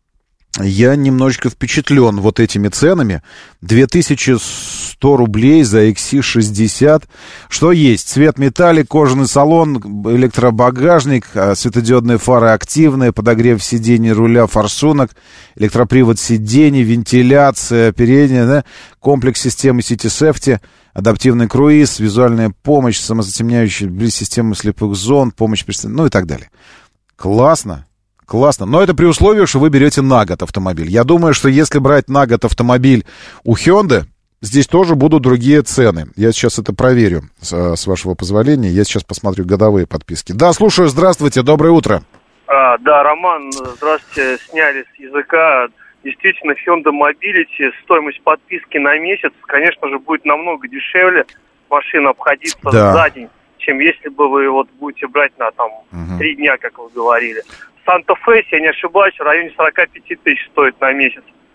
Я немножечко впечатлен вот этими ценами. две тысячи сто рублей за икс си шестьдесят. Что есть? Цвет металлик, кожаный салон, электробагажник, светодиодные фары активные, подогрев сидений, руля, форсунок, электропривод сидений, вентиляция передняя, да? Комплекс системы City Safety, адаптивный круиз, визуальная помощь, самозатемняющая система слепых зон, помощь, ну и так далее. Классно. Классно, но это при условии, что вы берете на год автомобиль. Я думаю, что если брать на год автомобиль у Hyundai, здесь тоже будут другие цены. Я сейчас это проверю, с, с вашего позволения. Я сейчас посмотрю годовые подписки. Да, слушаю, здравствуйте, доброе утро. А, да, Роман, здравствуйте, сняли с языка. Действительно, Hyundai Mobility, стоимость подписки на месяц, конечно же, будет намного дешевле машина обходиться да. за день, чем если бы вы вот будете брать на там угу. три дня, как вы говорили. Санта-Фе, если я не ошибаюсь, в районе сорок пять тысяч стоит на месяц.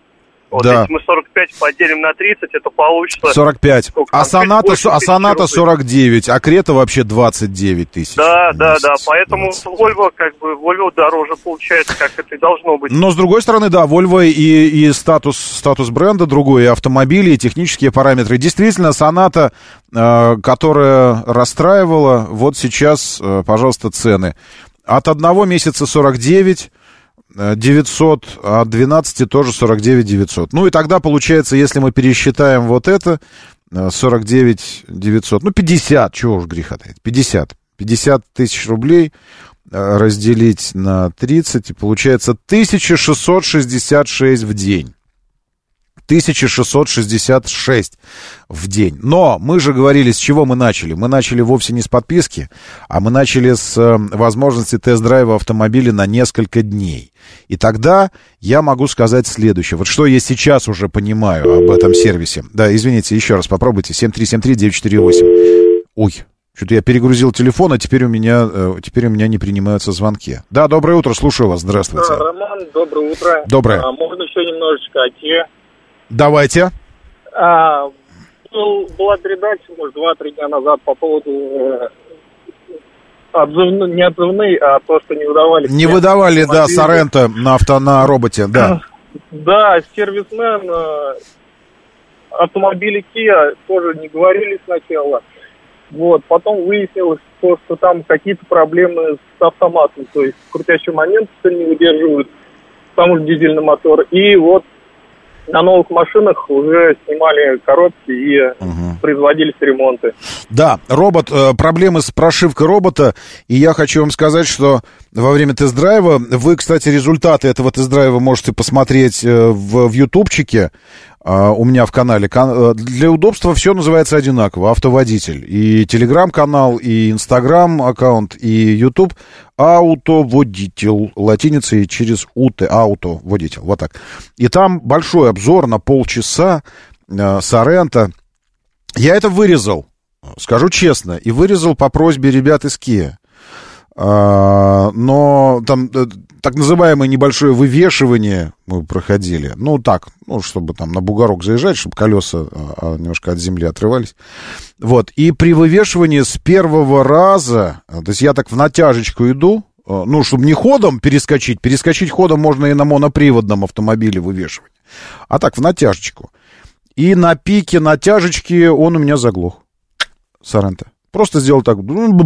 Вот да. Если мы сорок пять поделим на тридцать, это получится... сорок пять. Сколько? А Соната, а Соната сорок девять, а Крета вообще двадцать девять тысяч. Да, да, да. Поэтому Volvo, как бы, Volvo дороже получается, как это и должно быть. Но, с другой стороны, да, Volvo и, и статус, статус бренда другой, и автомобили, и технические параметры. Действительно, Соната, э, которая расстраивала, вот сейчас, э, пожалуйста, цены. От одного месяца сорок девять девятьсот, а от двенадцати тоже сорок девять девятьсот. Ну и тогда получается, если мы пересчитаем вот это, сорок девять девятьсот, ну пятьдесят, чего уж греха таить, пятьдесят, пятьдесят тысяч рублей разделить на тридцать, и получается тысяча шестьсот шестьдесят шесть в день. тысяча шестьсот шестьдесят шесть в день. Но мы же говорили, с чего мы начали. Мы начали вовсе не с подписки, а мы начали с возможности тест-драйва автомобиля на несколько дней. И тогда я могу сказать следующее. Вот что я сейчас уже понимаю об этом сервисе. Да, извините, еще раз попробуйте. семь три семь три девять четыре восемь. Ой, что-то я перегрузил телефон, а теперь у меня, теперь у меня не принимаются звонки. Да, доброе утро, слушаю вас. Здравствуйте. Роман, доброе утро. Доброе. А, можно еще немножечко о те... Давайте. А, был, была передача, может, два-три дня назад по поводу э, отзывны, не отзывные, а то, что не выдавали. Не выдавали, да, Соренто на авто, на роботе, да. Да, сервисмен, э, автомобили Kia тоже не говорили сначала. Вот, потом выяснилось, что, что там какие-то проблемы с автоматом, то есть крутящий момент не выдерживают, потому что дизельный мотор. И вот на новых машинах уже снимали коробки и угу. производились ремонты. Да, робот, э, проблемы с прошивкой робота. И я хочу вам сказать, что во время тест-драйва, вы, кстати, результаты этого тест-драйва можете посмотреть э, в, в ютубчике. Uh, у меня в канале. Для удобства все называется одинаково. Автоводитель. И телеграм-канал, и инстаграм-аккаунт, и ютуб. Автоводитель. Латиницей через ут. Автоводитель. Вот так. И там большой обзор на полчаса uh, Соренто. Я это вырезал. Скажу честно. И вырезал по просьбе ребят из Kia. Uh, но там так называемое небольшое вывешивание мы проходили. Ну, так, ну, чтобы там на бугорок заезжать, чтобы колеса а, немножко от земли отрывались. Вот. И при вывешивании с первого раза, то есть я так в натяжечку иду, ну, чтобы не ходом перескочить. Перескочить ходом можно и на моноприводном автомобиле вывешивать. А так, в натяжечку. И на пике натяжечки он у меня заглох. Соренто. Просто сделал так.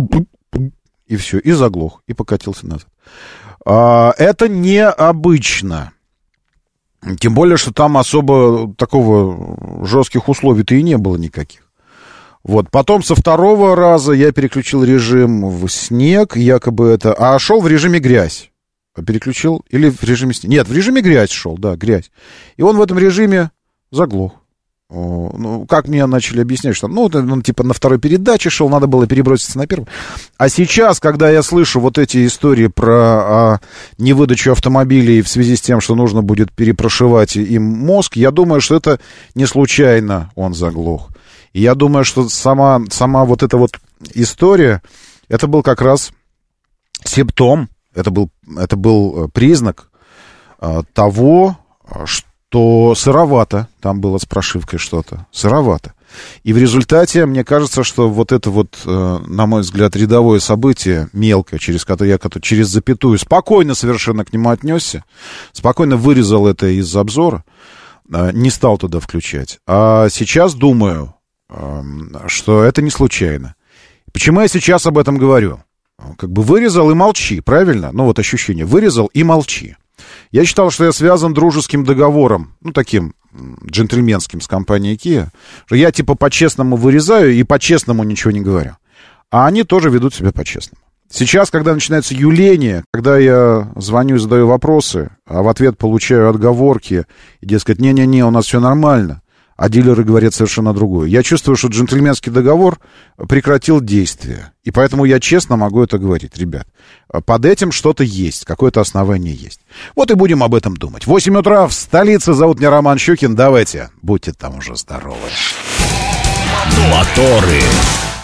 И все, и заглох, и покатился назад. А, это необычно. Тем более, что там особо такого жестких условий-то и не было никаких. Вот. Потом со второго раза я переключил режим в снег, якобы это... А шел в режиме грязь. Переключил, или в режиме снег. Нет, в режиме грязь шел, да, грязь. И он в этом режиме заглох. Ну, как мне начали объяснять, что, ну, он типа на второй передаче шел, надо было переброситься на первую. А сейчас, когда я слышу вот эти истории про а, невыдачу автомобилей в связи с тем, что нужно будет перепрошивать им мозг, я думаю, что это не случайно он заглох. И я думаю, что сама, сама вот эта вот история, это был как раз симптом, это был, это был признак а, того, что то сыровато, там было с прошивкой что-то, сыровато. И в результате, мне кажется, что вот это вот, на мой взгляд, рядовое событие, мелкое, через которое я через запятую спокойно совершенно к нему отнесся, спокойно вырезал это из обзора, не стал туда включать. А сейчас думаю, что это не случайно. Почему я сейчас об этом говорю? Как бы вырезал и молчи, правильно? Ну вот ощущение, вырезал и молчи. Я считал, что я связан дружеским договором, ну, таким джентльменским с компанией Kia, что я, типа, по-честному вырезаю и по-честному ничего не говорю. А они тоже ведут себя по-честному. Сейчас, когда начинается юление, когда я звоню и задаю вопросы, а в ответ получаю отговорки, и, дескать, не-не-не, у нас все нормально, а дилеры говорят совершенно другое. Я чувствую, что джентльменский договор прекратил действие. И поэтому я честно могу это говорить. Ребят, под этим что-то есть, какое-то основание есть. Вот и будем об этом думать. восемь утра в столице. Зовут меня Роман Щукин. Давайте, будьте там уже здоровы. Моторы.